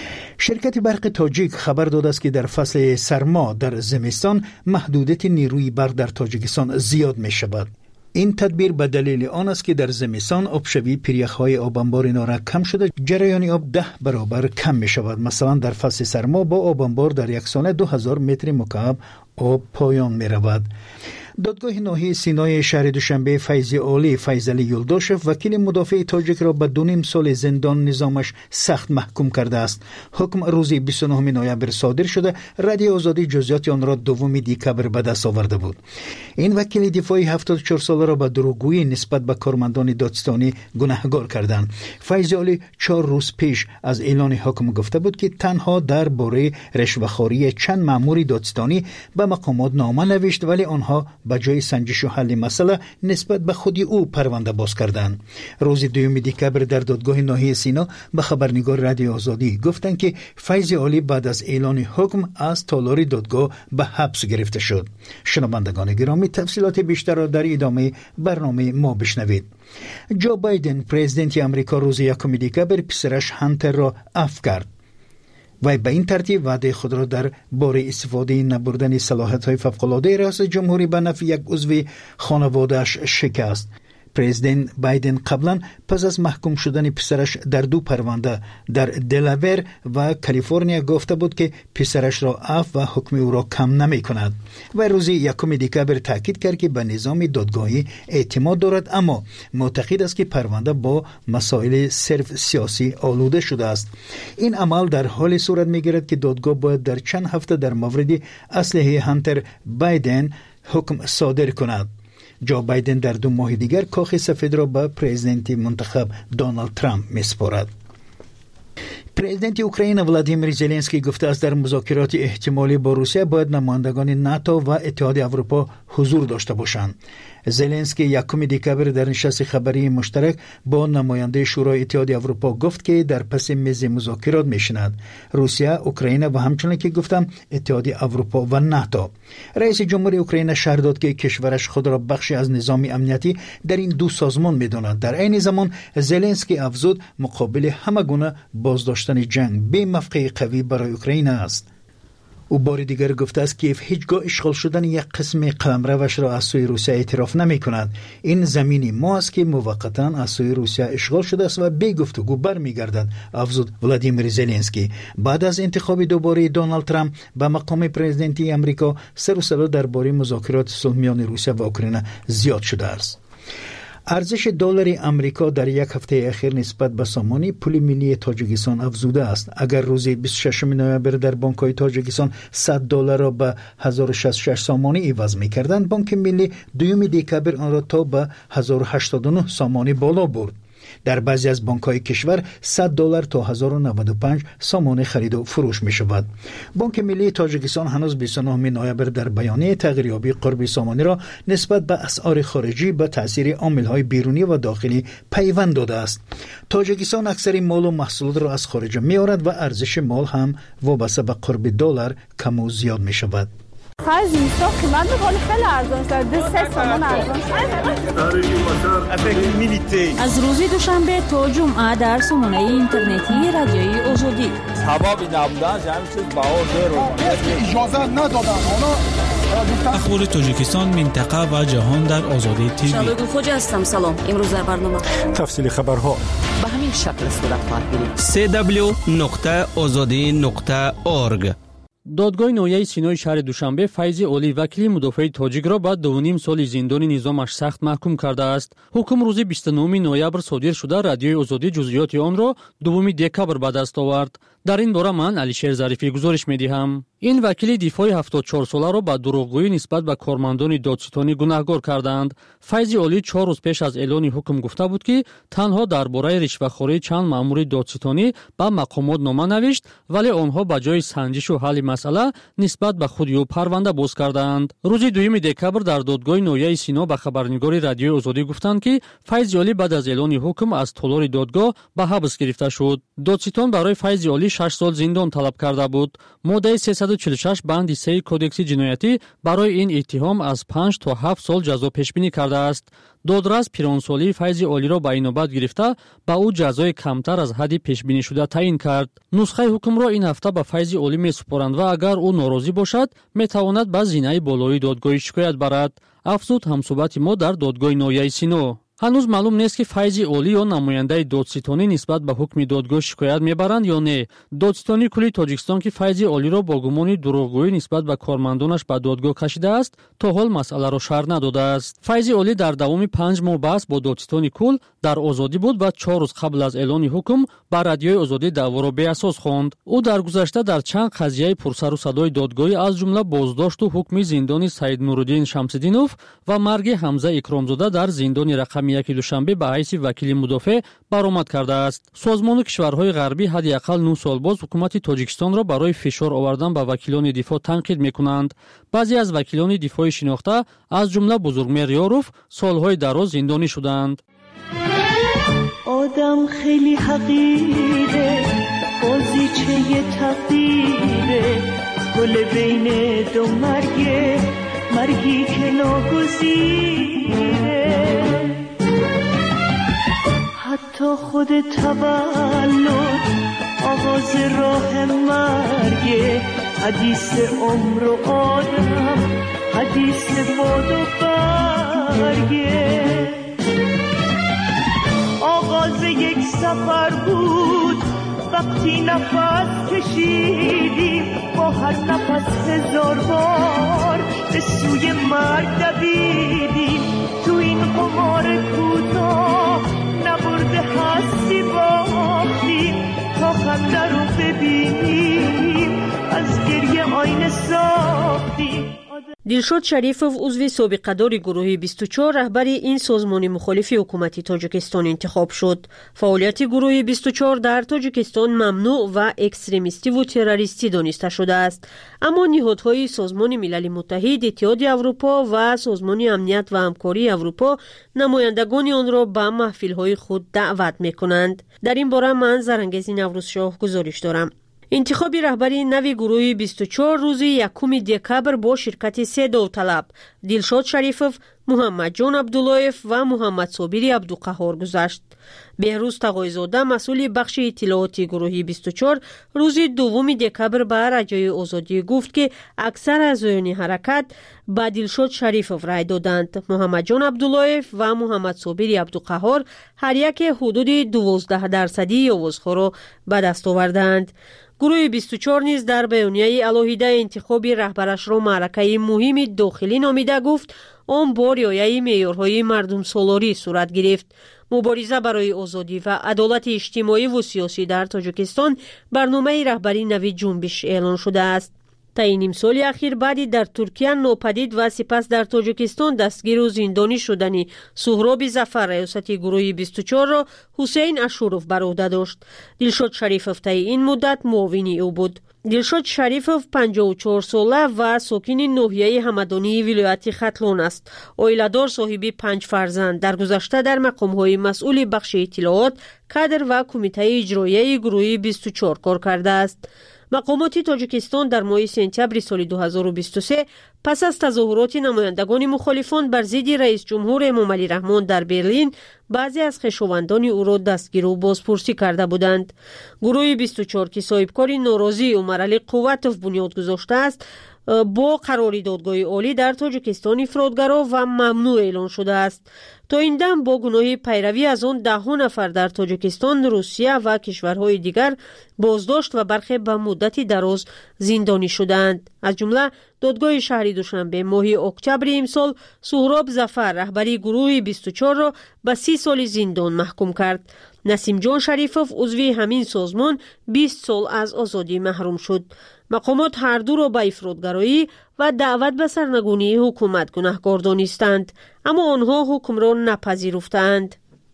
C: شرکت برق تاجیک خبر داده است که در فصل سرما در زمستان محدودیت نیروی برق در تاجیکستان زیاد می شود. این تدبیر به دلیل آن است که در زمستان آبشوی پیریخ‌های آبانبار نارا کم شده، جریان آب ده برابر کم می شود. مثلا در فصل سرما با آبانبار در یک سال دو هزار متر مکعب آب پایان می رود. دادگاه ناحیه سینای شهر دوشنبه فیض عالی فیضعلی یلداشف وکیل مدافع تاجیک را به دو نیم سال زندان نظامش سخت محکوم کرده است. حکم روز بیست و نه نوامبر صادر شده. رادیو آزادی جزئیات آن را دوم دکامبر به دست آورده بود. این وکیل دفاعی هفتاد و چهار ساله را به دروغگویی نسبت به کارمندان دادستانی گناهکار کردند. فیض عالی چهار روز پیش از اعلان حکم گفته بود که تنها درباره رشوه‌خواری چند مأمور دادستانی به مقامات نامه نوشت، ولی آنها به جای سنجش و حل مسئله نسبت به خودی او پرونده باز کردند. روز دوم دکامبر در دادگاه ناحیه سینا به خبرنگار رادیو آزادی گفتند که فیض عالی بعد از اعلان حکم از تالار دادگاه به حبس گرفته شد. شنوندگان گرامی، تفصیلات بیشتر را در ادامه برنامه ما بشنوید. جو بایدن پرزیدنت آمریکا روز یکم دکامبر پسرش هانتر را عفو کرد. و به این ترتیب وعده خود را در باره استفاده نبردن صلاحیت‌های فوق‌العاده رئیس جمهوری به نفع یک عضو خانواده‌اش شکست. پرزیدنت بایدن قبلا پس از محکوم شدن پسرش در دو پرونده در دلاور و کالیفرنیا گفته بود که پسرش را عفو و حکم او را کم نمی کند و روز یکم دکامبر تاکید کرد که به نظام دادگاهی اعتماد دارد، اما معتقد است که پرونده با مسائل صرف سیاسی آلوده شده است. این عمل در حال صورت می گیرد که دادگاه باید در چند هفته در مورد اسلحه هانتر بایدن حکم صادر کند. جو بایدن در دو ماه دیگر کاخ سفید را به پرزیدنت منتخب دونالد ترامپ میسپارد. پرزیدنت اوکراین ولادیمیر زلنسکی گفته است در مذاکرات احتمالی با روسیه باید نمایندگان ناتو و اتحاد اروپا حضور داشته باشند. زلنسکی یکم دکبر در نشست خبری مشترک با نماینده شورای اتحاد اروپا گفت که در پس میز مذاکرات میشیند روسیه، اوکراین و همچنین که گفتم اتحاد اروپا و ناتو. رئیس جمهوری اوکراین شهر داد که کشورش خود را بخشی از نظام امنیتی در این دو سازمان میداند. در عین زمان زلنسکی افزود مقابل همه گونه بازداشتن جنگ به موقع قوی برای اوکراین است. او بار دیگر گفته است که هیچگاه اشغال شدن یک قسم قلمروش را از سوی روسیه اعتراف نمی کند. این زمینی ما است که موقتا از سوی روسیه اشغال شده است و به گفتگو برمیگردد، افزود ولادیمیر زلنسکی. بعد از انتخاب دوباره دونالد ترامپ به مقام پرزیدنتی امریکا، سر و صدا درباره مذاکرات صلح میان روسیه و اوکراین زیاد شده است. ارزش دلار آمریکا در یک هفته اخیر نسبت به سامانه پول ملی تاجیکستان افزوده است. اگر روز بیست و ششم نوامبر در بانک‌های تاجیکستان صد دلار را به هزار و شصت و شش سامانه عوض می‌کردند، بانک ملی دوم دکبر آن را تا به هزار و هشتاد و نه سامانه بالا برد. در بعضی از بانک‌های کشور صد دلار تا هزار و نود و پنج سامانه خرید و فروش می شود. بانک ملی تاجیکستان هنوز بیست و نهم نوامبر در بیانیه تغییریابی قرب سامانه را نسبت به اسعار خارجی به تاثیر عامل‌های بیرونی و داخلی پیوند داده است. تاجیکستان اکثر مال و محصولات را از خارج می‌آورد و ارزش مال هم وابسته به قرب دلار کم و زیاد می شود.
P: خرج نیستا قیمت می‌کنه خیلی ارزان شد. ده سه سامان ارزان شد.
E: از روز دوشنبه تا جمعه در سامانه اینترنتی رادیوی آزادی.
Q: سبب نبودن همین چیز بهار داره. اجازه ندادن.
R: اخبار تاجیکستان، منطقه و جهان در آزادی تیوی.
X: شبگون خوجا هستم. سلام. امروز در برنامه
G: تفصیل خبرها
X: به همین شکل صورت خواهد گرفت.
I: سی دبلیو نقطه آزادی نقطه اورگ.
J: دادگاه نویه سینای شهر دوشنبه فیض اولی وکیل مدافع تاجیک را بعد دو و نیم سال زندان نظامش سخت محکوم کرده است. حکم روز بیست و نهم نوامبر صادر شده. رادیوی آزادی جزئیات آن را دوم دکبر به دست آورد. در این باره من علیشیر ظریفی گزارش می‌دهم. این وکیل دفاع هفتاد و چهار ساله را با دروغگویی نسبت به کارمندان دادستانی گناهکار کردند. فیض اولی چهار روز پیش از اعلان حکم گفته بود که تنها درباره رشوه‌خوری چند مأمور دادستانی به مقامات نامه نوشت، ولی آنها به جای سنجش و حل مسئله نسبت به خودی او پرونده باز کردند. روز دوم دکبر در دادگاه نویه سینا به خبرنگار رادیوی آزادی گفتند که فیض اولی بعد از اعلان حکم از تالار دادگاه به حبس گرفته شد. دادستان برای فیض اولی شش سال زندان طلب کرده بود. ماده سیصد و چهل و شش بند سه کدکس جنایتی برای این اتهام از پنج تا هفت سال جزا پیش بینی کرده است. دادرس پیرانسالی فیض اولی را به اینوبت گرفته با او جزای کمتر از حد پیش بینی شده تعیین کرد. نسخه حکم را این هفته به فیض اولی می‌سپارند و اگر او ناراضی باشد میتواند به زینه بالایی دادگاه شکایت برد، افزود همصحبت ما در دادگاه نویه سینو. هنوز معلوم نیست که فیض اولی یا نماینده دادستانی نسبت به حکم دادگاه شکایت میبرند یا نه. دادستانی کلی تاجیکستان که فیض اولی را با گمان دروغگویی نسبت به کارمندانش به دادگاه کشیده است، تا حال مسئله را شرح نداده است. فیض اولی در دوام پنج ماه بحث با دادستانی کل در آزادی بود و چهار روز قبل از اعلان حکم بر رادیوی آزادی دعوا را به اساس خواند. او در گذشته در چند قضیه پرسر و صدای دادگاهی از جمله بازداشت و حکم زندان سید نورالدین شمس‌الدینوف و مرگ حمزه اکرامزاده در زندان رقم یک دوشنبه به حیث وکیل مدافع برآمد کرده است. سازمان کشورهای غربی حداقل نه سال باز حکومت تاجیکستان را برای فشار آوردن به وکیلان دفاع تنقید می‌کنند. بعضی از وکیلان دفاع شناخته از جمله بزرگمهر یاروف سالهای دراز زندانی شدند.
K: آدم خیلی حقیره، بازیچه تقدیره، گل بین دو مرگه، مرگی که ناگزیره. حتی خود تولد آغاز راه مرگه، حدیث عمر و آدم، حدیث باد و برگه. آغاز یک سفر بود وقتی نفس کشیدیم، با هر نفس هزار بار به سوی مرگ دویدیم. تو این قمار کوتاه نبرده هستی باختیم، تا خنده رو ببینیم از گریه آینه ساختیم.
L: دلشاد شریفов عضو سابقه‌دار گروه بیست و چهار رهبری این سازمان مخالف حکومت تاجیکستان انتخاب شد. فعالیت گروه بیست و چهار در تاجیکستان ممنوع و اکستریمیستی و تروریستی دانسته شده است. اما نهادهای سازمان ملل متحد، اتحاد اروپا و سازمان امنیت و همکاری اروپا نمایندگان آن را به محفل‌های خود دعوت می‌کنند. در این باره من زرنگیز نوروزشاه گزارش دارم. انتخاب رهبری نوی گروه بیست و چهار روز یکم دکبر با شرکت سه داوطلب دلشاد شریفов، محمد جان عبداللهیف و محمد صابری عبدالقهار گذشت. بهروز تقایزاده مسئول بخش اطلاعاتی گروه بیست و چهار روز دوم دکبر به رادیوی آزادی گفت که اکثر اعضایان حرکت به دلشاد شریفov رای دادند. محمد جان عبداللهیف و محمد صابری عبدالقهار هر یک حدود دوازده درصدی آوازها را به دست آوردند. گروه بیست و چهار نیز در بیانیه علاهیده انتخاب رهبرش را معرکه مهم داخلی نامیده گفت آن با رعایت معیارهای مردم سالاری صورت گرفت. مبارزه برای آزادی و عدالت اجتماعی و سیاسی در تاجیکستان برنامه رهبری نوی جنبش اعلان شده است. تا این سال اخیر بعدی در ترکیه ناپدید و سپس در تاجیکستان دستگیر و زندانی شدنی سهراب ظفر ریاست گروه بیست و چهار را حسین اشورov بر عهده داشت. دلشاد شریفov تا این مدت معاون او بود. دلشاد شریفov پنجاه و چهار ساله و ساکن ناحیه همدانی ولایت ختلان است. عائله‌دار صاحب پنج فرزند، در گذشته در مقام‌های مسئول بخش اطلاعات، کادر و کمیته اجرایی گروه بیست و چهار کار کرده است. مقامات تاجیکستان در ماه سپتامبر سال دو هزار و بیست و سه پس از تظاهرات نمایندگان مخالفان بر ضد رئیس جمهور امامعلی رحمان در برلین بعضی از خویشاوندان او را دستگیر و بازپرسی کرده بودند. گروه بیست و چهار که صاحبکار ناراضی عمرعلی قوتوف بنیاد گذاشته است با قرار دادگاه عالی در تاجیکستان افرادگرا و ممنوع اعلان شده است. تا این دم با گناه پیروی از آن ده ها نفر در تاجیکستان، روسیه و کشورهای دیگر بازداشت و برخی به مدتی دراز زندانی شدند. از جمله دادگاه شهر دوشنبه ماه اکتبر امسال سهراب ظفر رهبری گروه بیست و چهار را به سی سال زندان محکوم کرد. نسیم جان شریفov عضو همین سازمان بیست سال از آزادی محروم شد. مقامات هر دو را به افراطگرایی و دعوت به سرنگونی حکومت گناهکار دانستند، اما آنها حکم را نپذیرفتند.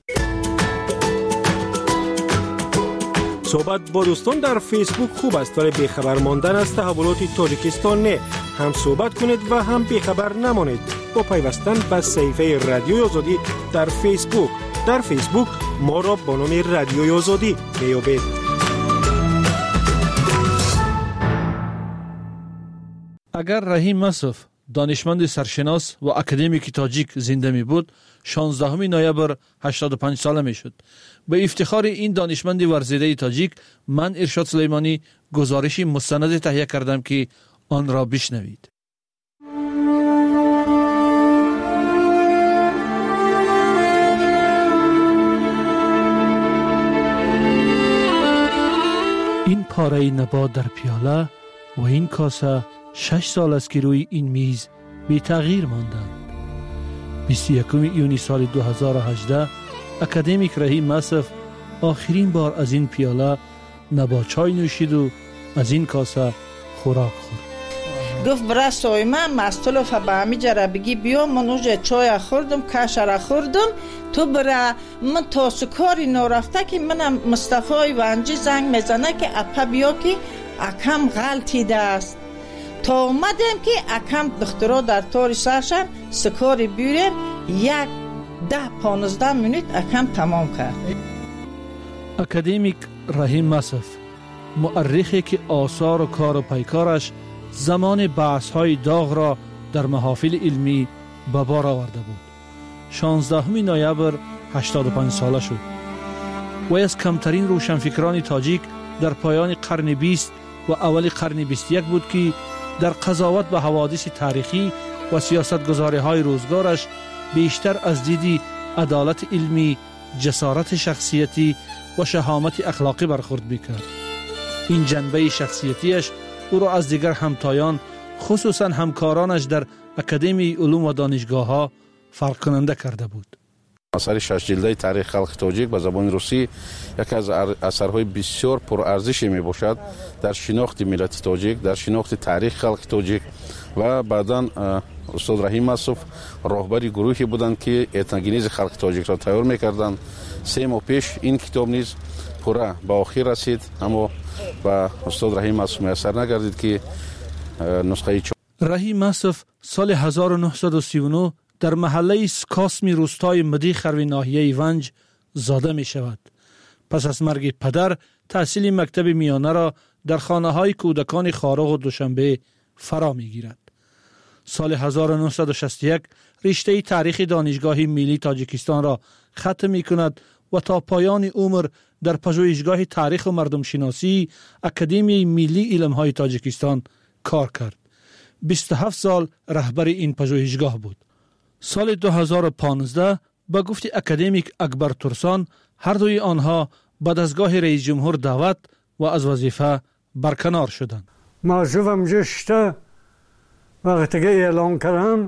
G: صحبت با دوستان در فیسبوک خوب است، ولی بیخبر ماندن از تحولات تاجیکستان نه. هم صحبت کنید و هم بیخبر نمانید با پیوستن به صفحه رادیوی آزادی در فیسبوک. در فیسبوک ما را با نام رادیوی آزادی میابید.
M: اگر رحیم مسعود دانشمند سرشناس و اکادمیک تاجیک زنده می بود، شانزدهم نوامبر هشتاد و پنج ساله می شد. به افتخار این دانشمند ورزیده تاجیک من ارشاد سلیمانی گزارشی مستند تهیه کردم که آن را بشنوید. این پاره نبات در پیاله و این کاسه شش سال است که روی این میز بی تغییر ماندند. بیست و یکم ایونی سال دو هزار و هجده اکادمیک رحیم مسعود آخرین بار از این پیاله نبات چای نوشید و از این کاسه خوراک خورد.
N: گفت برای سایمه مستلوف به همی جره بگی بیا من اوجه چای خوردم کش را خوردم تو برای من تا سکاری نرفته که منم مصطفی ونجی زنگ میزنه که اپا بیا که اکم غلطیده است. تا اومدم که اکم دخترها در تاری سرشن سکاری بیرم یک ده پانزده منیت اکم تمام کرد.
M: اکادمیک رحیم مسعود مؤرخی که آثار و کار و پیکارش زمان بحث های داغ را در محافل علمی به بار آورده بود. شانزدهم نوامبر هشتاد و پنج ساله شد. و از کمترین روشنفکران تاجیک در پایان قرن بیست و اول قرن بیست و یک بود که در قضاوت به حوادث تاریخی و سیاستگزاری های روزگارش بیشتر از دیدی عدالت علمی، جسارت شخصیتی و شهامت اخلاقی برخورد می‌کرد. این جنبه شخصیتیش او را از دیگر همتایان خصوصا همکارانش در اکادمی علوم و دانشگاه‌ها فرق کننده کرده بود.
S: اثر شش جلده تاریخ خلق تاجیک به زبان روسی یکی از اثرهای بسیار پرارزشی می باشد در شناخت ملت تاجیک، در شناخت تاریخ خلق تاجیک و بعدا استاد رحیم ماسوف راهبری گروهی بودند که اتنوگنیز خلق تاجیک را تیار میکردند. سه ماه پیش این کتاب نیز پورا به آخر رسید، اما با استاد رحیم ماسوف میسر نگردید که نسخه چون.
M: رحیم ماسوف سال هزار و نهصد و سی و نه در محله سکاسمی روستای مدیخروی ناحیه ونج زاده می شود. پس از مرگ پدر تحصیل مکتب میانه را در خانه های کودکان خارق و دوشنبه فرا می گیرد. سال هزار و نهصد و شصت و یک رشته تاریخ دانشگاه ملی تاجیکستان را ختم می کند و تا پایان عمر در پژوهشگاه تاریخ و مردم شناسی اکادمی ملی علم های تاجیکستان کار کرد. بیست و هفت سال رهبر این پژوهشگاه بود. سال دو هزار و پانزده با گفت اکادمیک اکبر ترسان هر دوی آنها به دستگاه رئیس جمهور دعوت و از وظیفه برکنار شدند.
T: موضوعم جشته وقتی که اعلان کردم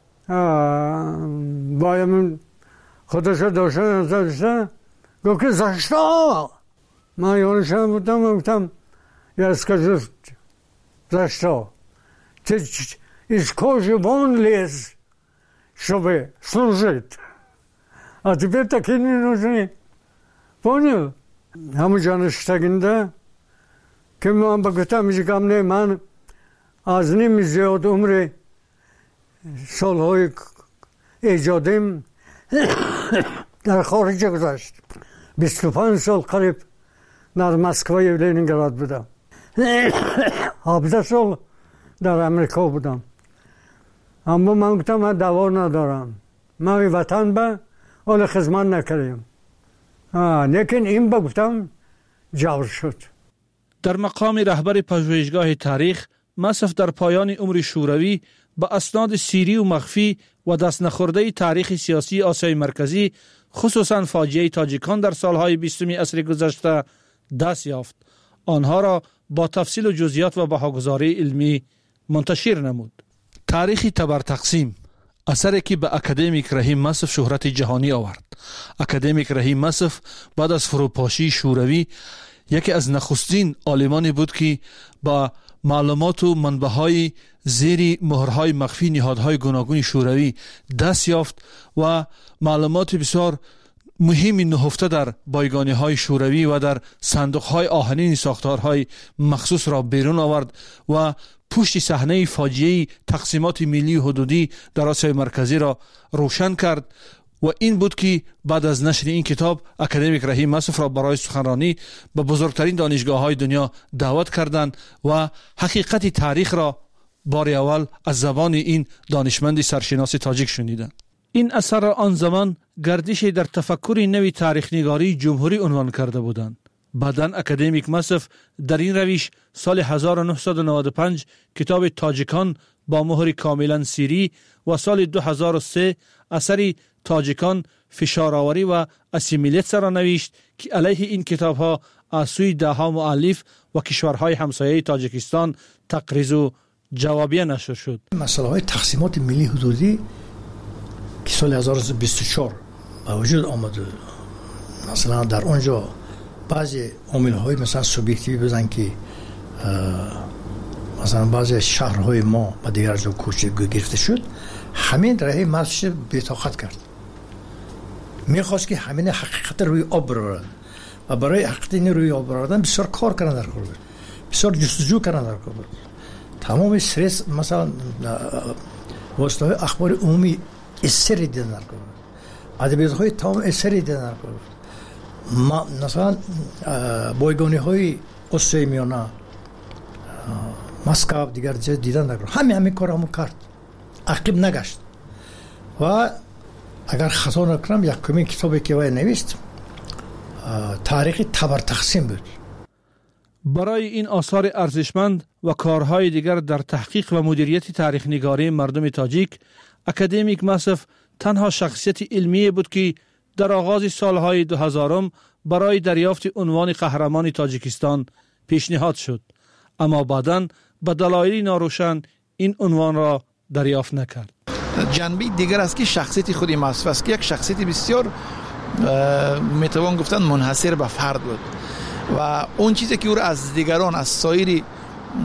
T: بایم خودش داشتن داشته گفت که زشتا من یانشم بودم گفتم яскажу за что. Из кожи вон лез, чтобы служить. А теперь такие не нужны. Понял? همون штагинда که من بگفتم میگم نه من از نیم زیاد عمر سالهای ایجادیم در خارج گذشت. بیست و پنج سال قریب در مسکو و لنینگراد بودم. هفده سال در امریکا بودم. اما من گفتم من دوا ندارم. من وطن به اول خدمت نکردم. لیکن این بگفتم جور شد.
M: در مقام رهبر پژوهشگاه تاریخ ماسوف در پایان عمر شوروی با اسناد سیری و مخفی و دست نخورده تاریخ سیاسی آسیای مرکزی خصوصا فاجعه تاجیکان در سالهای بیستم عصر گذشته دست یافت. آنها را با تفصیل و جزئیات و بهاگزاری علمی منتشر نمود. تاریخ تبر تقسیم اثری که به اکادمیک رحیم ماسوف شهرت جهانی آورد. اکادمیک رحیم ماسوف بعد از فروپاشی شوروی یکی از نخستین عالمانی بود که با معلومات و منبع‌های زیر مهرهای مخفی نهادهای گوناگون شوروی دست یافت و معلومات بسیار مهمی نهفته در بایگانی‌های شوروی و در صندوق‌های آهنین ساختارهای مخصوص را بیرون آورد و پشت صحنه فاجعه تقسیمات ملی حدودی در آسیای مرکزی را روشن کرد و این بود که بعد از نشر این کتاب اکادمیک رحیم ماسوف را برای سخنرانی به بزرگترین دانشگاه‌های دنیا دعوت کردند و حقیقت تاریخ را بار اول از زبان این دانشمند سرشناس تاجیک شنیدند. این اثر را آن زمان گردش در تفکر نوی تاریخ نگاری جمهوری عنوان کرده بودند. بعداً اکادمیک ماسوف در این روش سال هزار و نهصد و نود و پنج کتاب تاجیکان با مهر کاملا سیری و سال دو هزار و سه اثری تاجیکان فشارآوری و اسیمیلیت را نوشت که علیه این کتاب ها از سوی ده ها مؤلف و کشورهای همسایه تاجیکستان تقریض و جوابیه نشر شد.
U: مسئله های تقسیمات ملی حدودی که سال هزار و نهصد و بیست و چهار با وجود آمد، مثلا در اونجا بعضی عامل های مثلا سوبیکتیوی بزن که مثلا بعضی شهرهای ما با دیگر جا کوچه گرفته شد، همین راه مرش بی‌طاقت کرد. میخواست که همین حقیقت روی آب برارن و برای حقیقت این روی آب براردن بسیار کار کردن در کار بود، بسیار جستجو کردن در کار بود. تمام استرس مثلا واسطه اخبار عمومی اثری دیدن در کار بود، ادبیات های تمام اثری دیدن در کار بود. ما مثلا بایگانی های آسیای میانه، مسکو دیگر جای دیدن در کار، همین همین کار همون کرد، عقب نگشت. و اگر خطا نکنم یکمین کتابی که وی نوشت تاریخ تبر تقسیم بود.
M: برای این آثار ارزشمند و کارهای دیگر در تحقیق و مدیریت تاریخ نگاری مردم تاجیک، اکادمیک ماسوف تنها شخصیت علمی بود که در آغاز سالهای دو هزارم برای دریافت عنوان قهرمان تاجیکستان پیشنهاد شد، اما بعداً به دلایل ناروشن این عنوان را دریافت نکرد.
V: جنبه دیگر است که شخصیت خود ماسوف است که یک شخصیت بسیار میتوان گفتن منحصر به فرد بود و اون چیزی که او را از دیگران، از سایر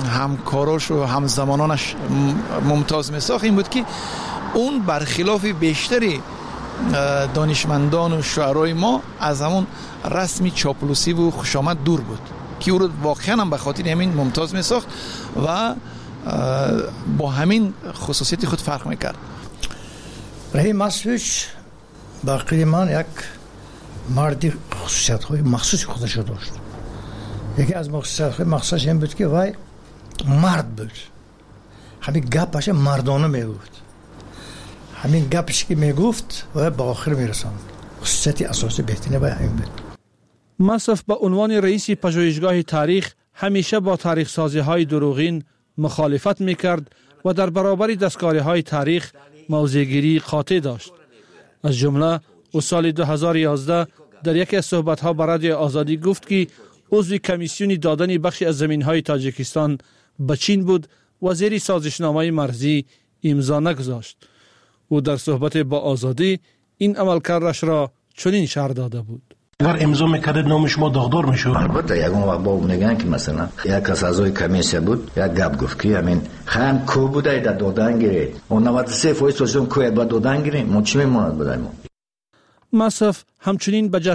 V: همکاراش و همزمانانش ممتاز میساخت این بود که اون برخلاف بیشتری دانشمندان و شعرای ما از همون رسمی چاپلوسی و خوشامد دور بود که او رو واقعا هم به خاطر همین ممتاز میساخت و با همین خصوصیت خود فرق میکرد.
U: رحیم ماسویچ با قیمان یک مردی خصوصیت های مخصوص خودش داشت. یکی از خصوصیت های مخصوصش این بود که وای مرد بود، همین گپش مردانه میگفت، همین گپش که میگفت و با آخر میرساند. خصوصیت اساسی بهترین وای همین بود.
M: ماسوف به عنوان رئیس پژوهشگاه تاریخ همیشه با تاریخ سازی های دروغین مخالفت میکرد و در برابر دستکاری های تاریخ موضع‌گیری قاطع داشت. از جمله او سال دو هزار و یازده در یکی از صحبت ها به رادیو آزادی گفت که عضو کمیسیون دادن بخشی از زمین های تاجیکستان به چین بود و زیر سازشنامه مرزی امضا نگذاشت. او در صحبت با آزادی این عملکردش را چنین شرح داده بود:
B: اگر امضا میکرد نام شما داغدار میشد.
U: البته یکون وقت با میگن که مثلا یک از اعضای کمیسیون بود یک گپ گفت که همین خام کو بوده در دادن گیرید اون نود و سه فیصد سوسیون کوی با دادن گیرید ما چی میموند بدیم.
M: ماسوف همچنین به